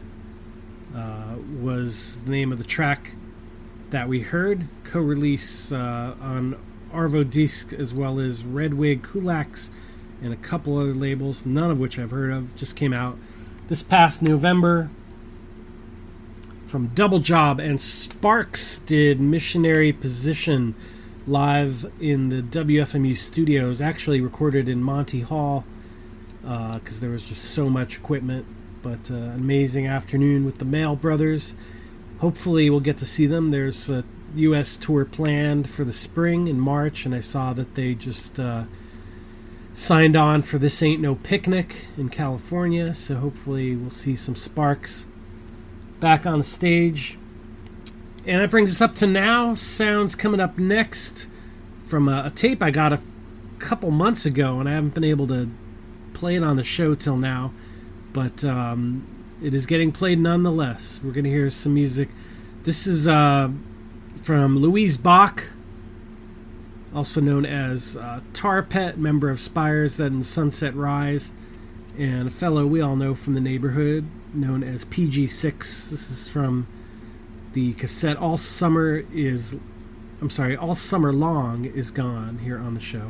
was the name of the track that we heard. Co-release on Arvo Disc, as well as Redwig, Kulaks, and a couple other labels, none of which I've heard of. Just came out this past November. From Double Job. And Sparks did Missionary Position live in the WFMU studios, actually recorded in Monty Hall because there was just so much equipment. But amazing afternoon with the Mail Brothers. Hopefully we'll get to see them. There's a U.S. tour planned for the spring in March, and I saw that they just signed on for This Ain't No Picnic in California, so hopefully we'll see some Sparks back on the stage. And that brings us up to now. Sounds coming up next from a tape I got a couple months ago, and I haven't been able to play it on the show till now, but it is getting played nonetheless. We're going to hear some music. This is from Louise Bach, also known as Tarpet, member of Spires and Sunset Rise, and a fellow we all know from the neighborhood known as PG6. This is from the cassette All Summer Long Is Gone, here on the show.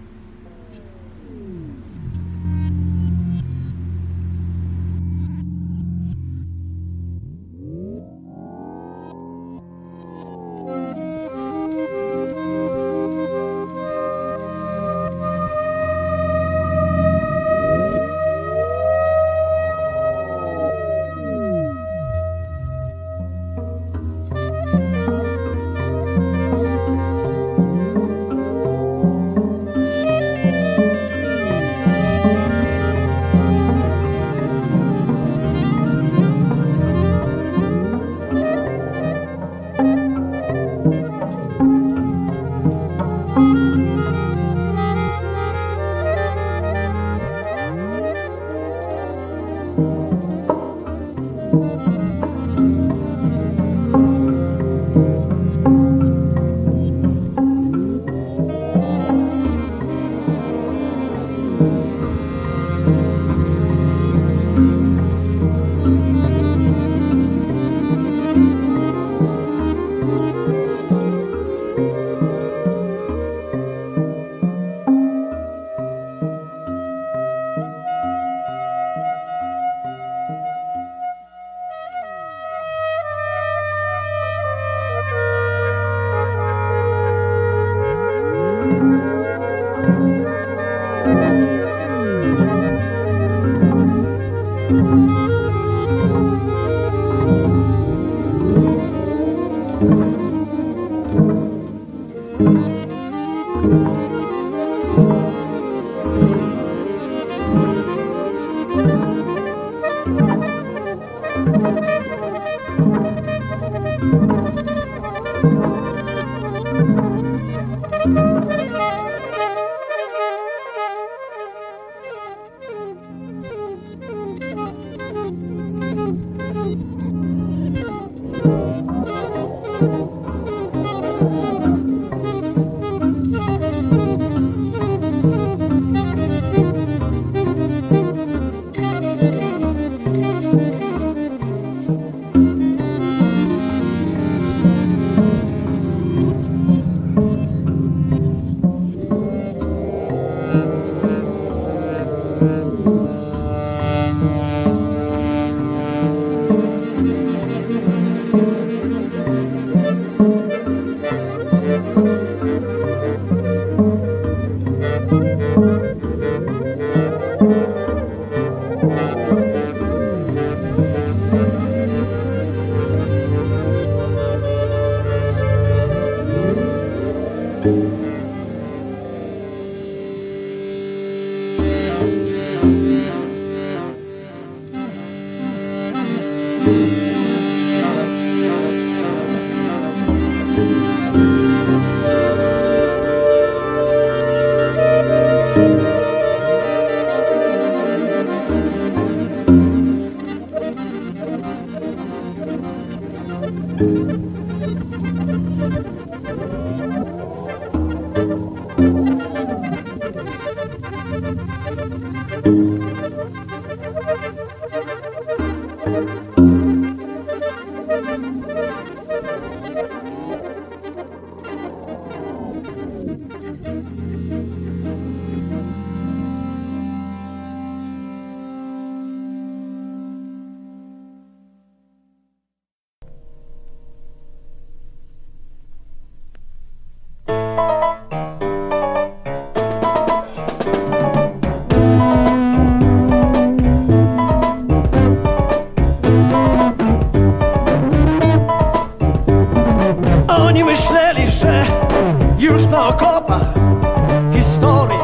Oni myśleli, że już na okopach historii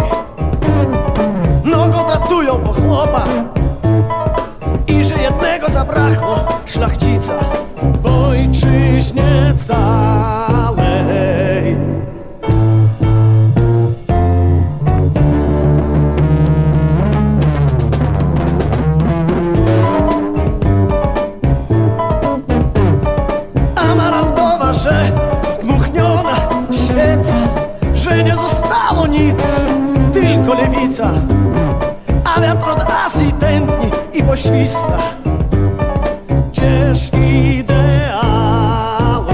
nogą tratują po chłopach i że jednego zabrakło szlachcica w ojczyźnie całej. Amarantowa, że zdmuchniona świeca, że nie zostało nic, tylko lewica, a wiatr od Azji tętni i pośwista. Gdzież ideały?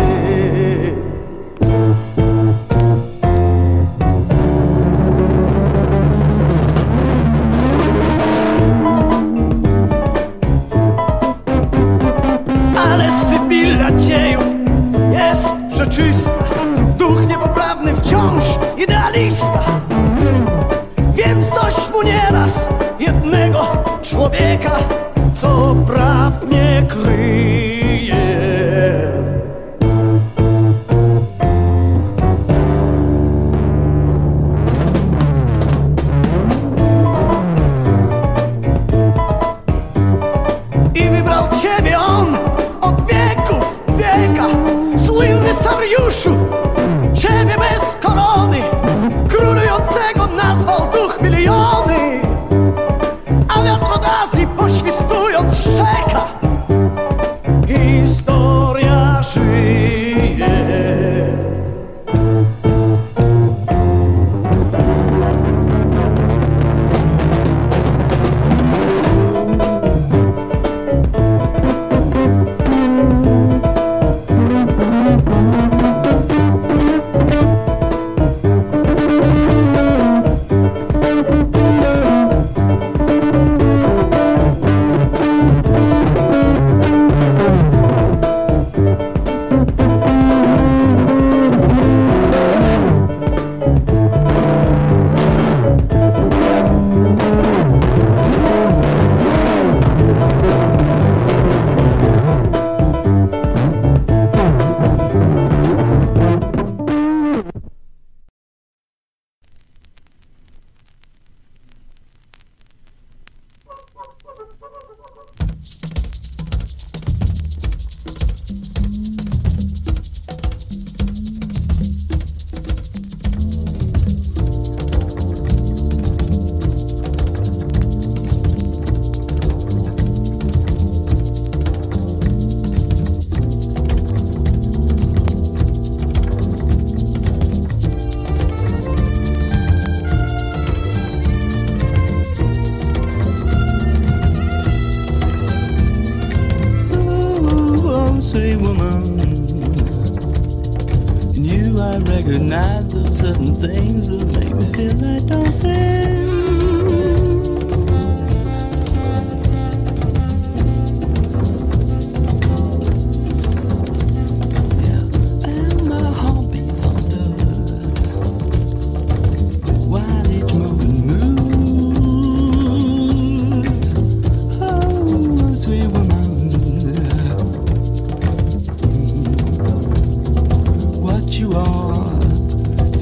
Ale Sybilla dziejów jest przeczysta, duch niepoprawny wciąż idealista. Więc dość mu nieraz jednego człowieka, co prawd nie kryje. I wybrał ciebie on od wieków wieka, słynny Sariuszu, ciebie bez korony, królującego nazwał duch miliony, a wiatr od Azji poświstując szczeka. Historia żyje.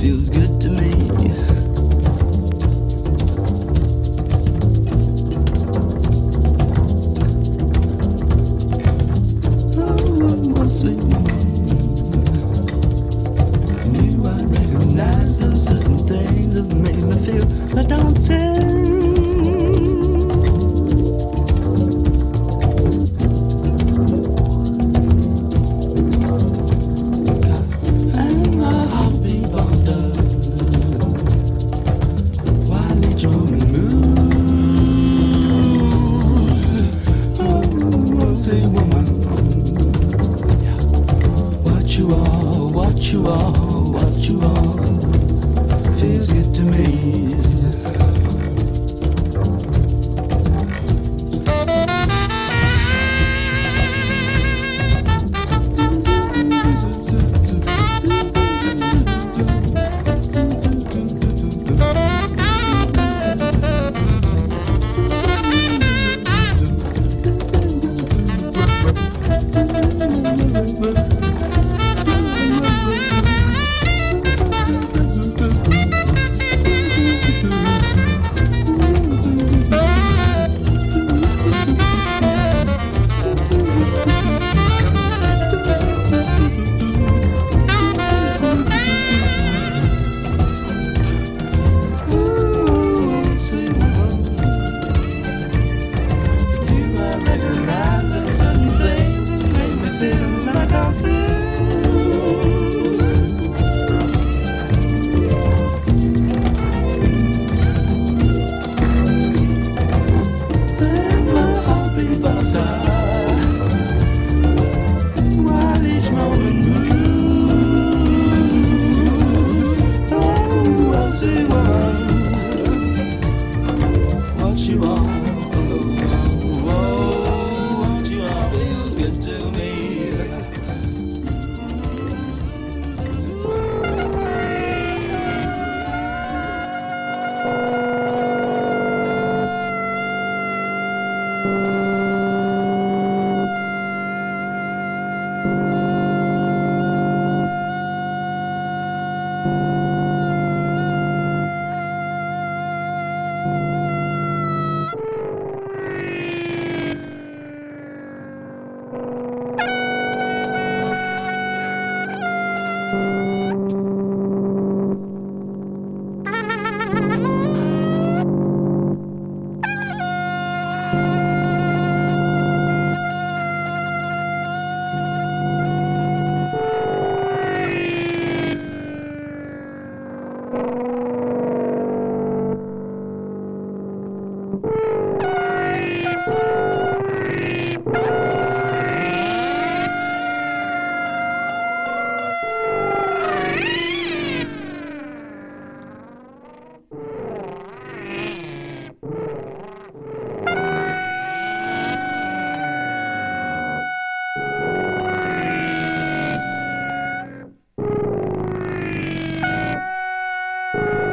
feels good to me. Oh, sweet woman. I knew I recognized those certain things that made me feel like dancing. What you are, feels good to me. You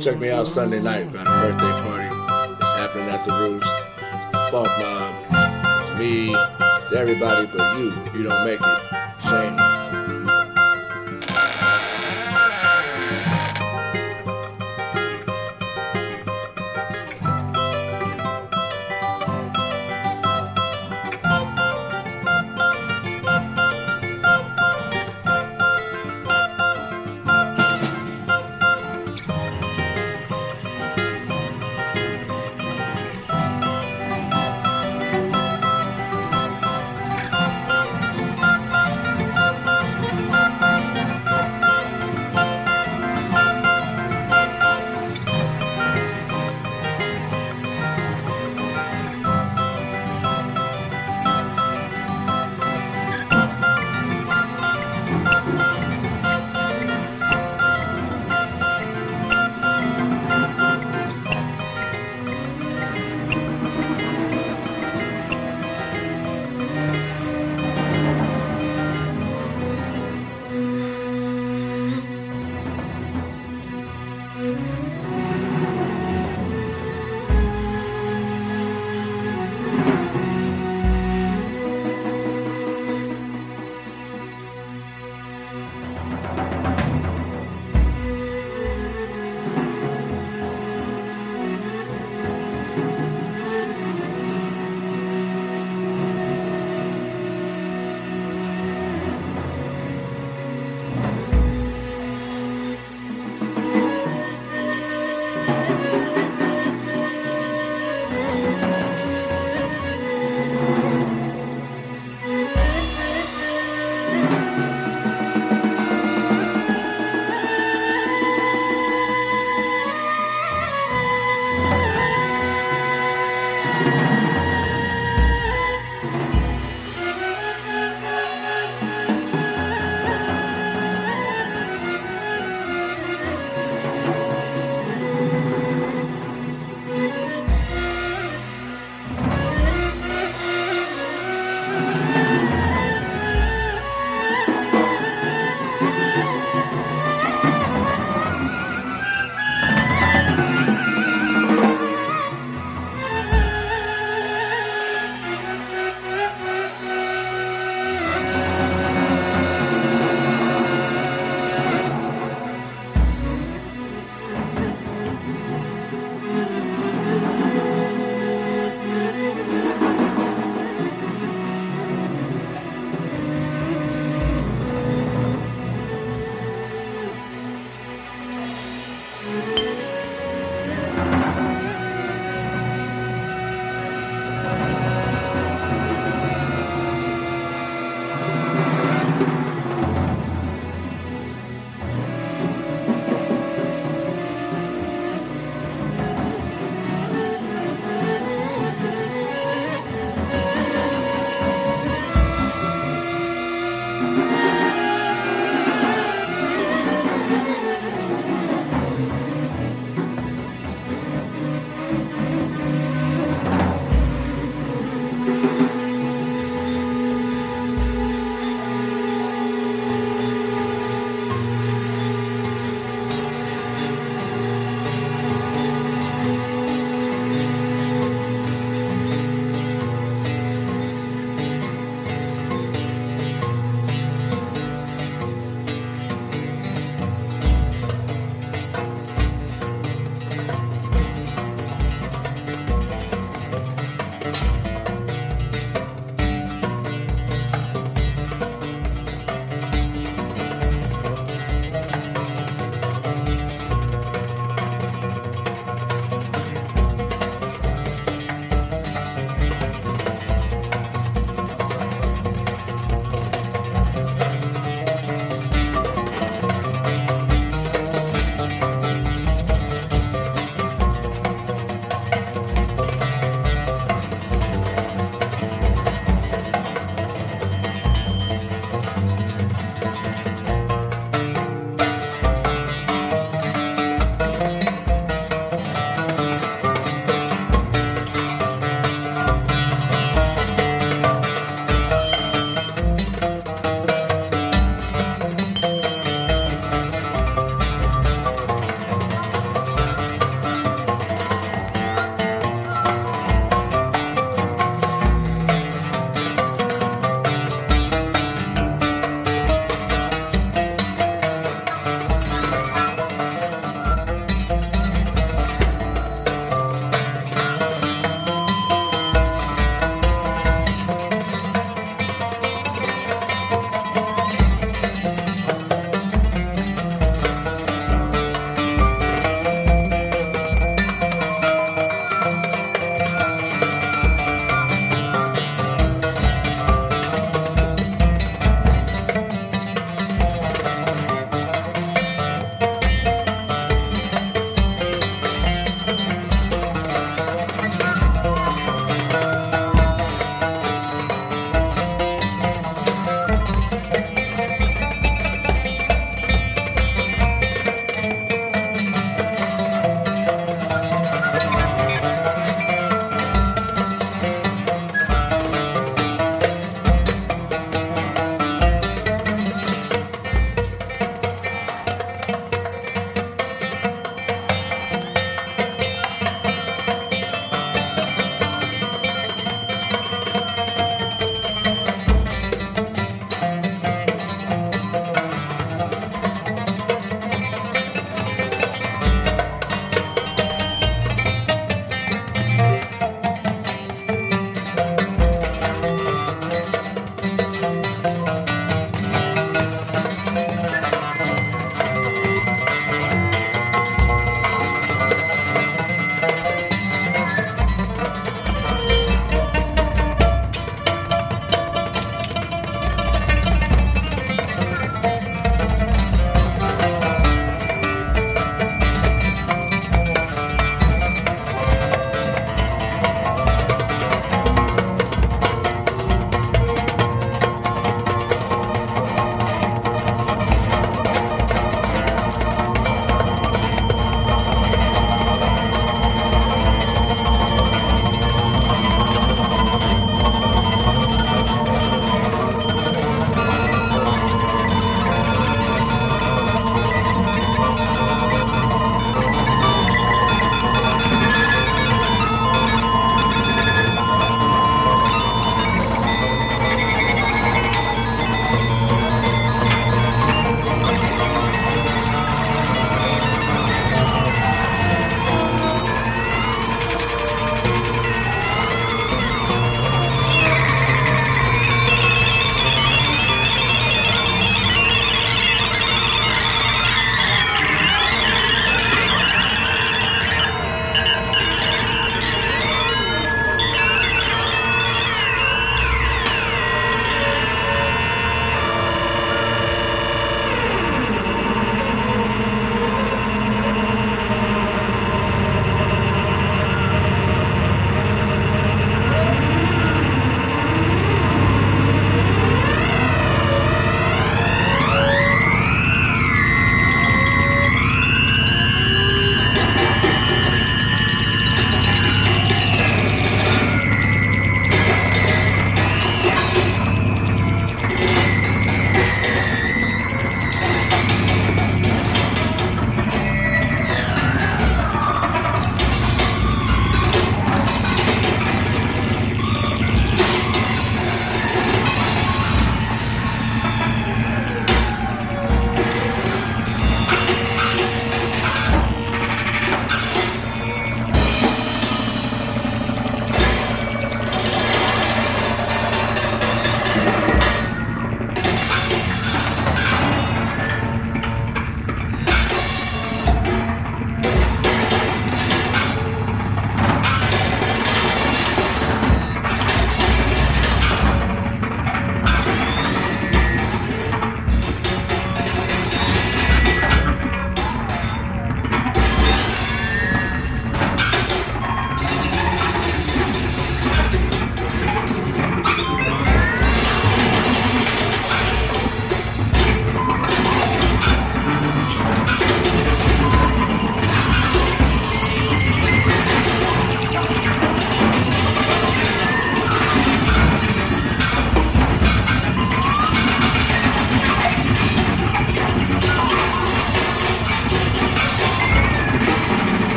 Check me out Sunday night. Got a birthday party. It's happening at the Roost. It's the Funk Mob. It's me. It's everybody but you. If you don't make it, shame.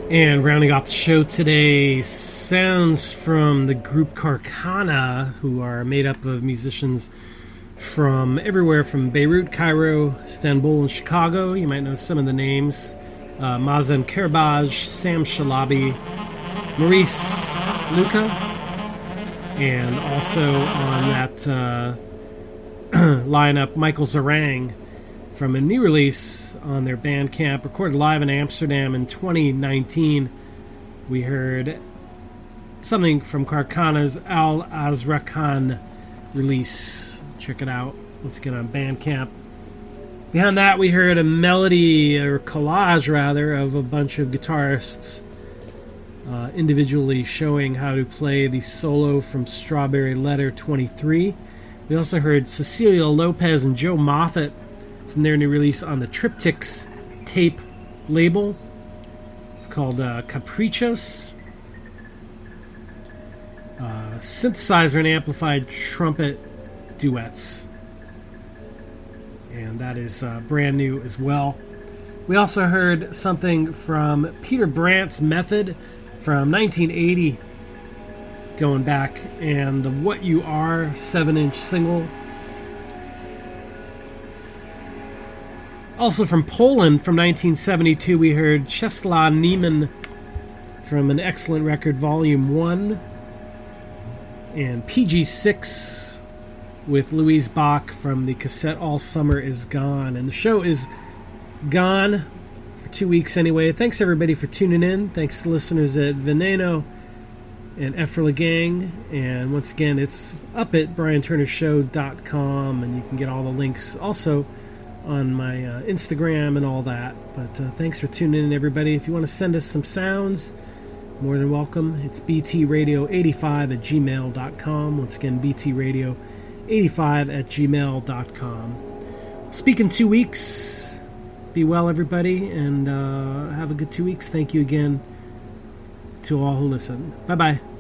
And rounding off the show today, sounds from the group Karkhana, who are made up of musicians from everywhere from Beirut, Cairo, Istanbul, and Chicago. You might know some of the names. Mazen Kerbaj, Sam Shalabi, Maurice Luca, and also on that lineup, Michael Zarang from a new release on their Bandcamp, recorded live in Amsterdam in 2019. We heard something from Karkhana's Al Azrakan release. Check it out once again on Bandcamp. Behind that, we heard a melody, or collage rather, of a bunch of guitarists individually showing how to play the solo from Strawberry Letter 23. We also heard Cecilia Lopez and Joe Moffat from their new release on the Triptychs tape label. It's called Caprichos. Synthesizer and amplified trumpet duets. And that is brand new as well. We also heard something from Peter Brandt's Method from 1980, going back, and the What You Are 7-inch single. Also from Poland from 1972, we heard Czesław Niemann from an excellent record, Volume 1, and PG6 with Louise Bach from the cassette All Summer Is Gone. And the show is gone for 2 weeks anyway. Thanks everybody for tuning in. Thanks to listeners at Veneno and Efrela Gang. And once again, it's up at BrianTurnerShow.com, and you can get all the links also on my Instagram and all that. But thanks for tuning in, everybody. If you want to send us some sounds, more than welcome. It's btradio85@gmail.com. Once again, btradio85@gmail.com. Speak in 2 weeks. Be well, everybody, and have a good 2 weeks. Thank you again to all who listen. Bye-bye.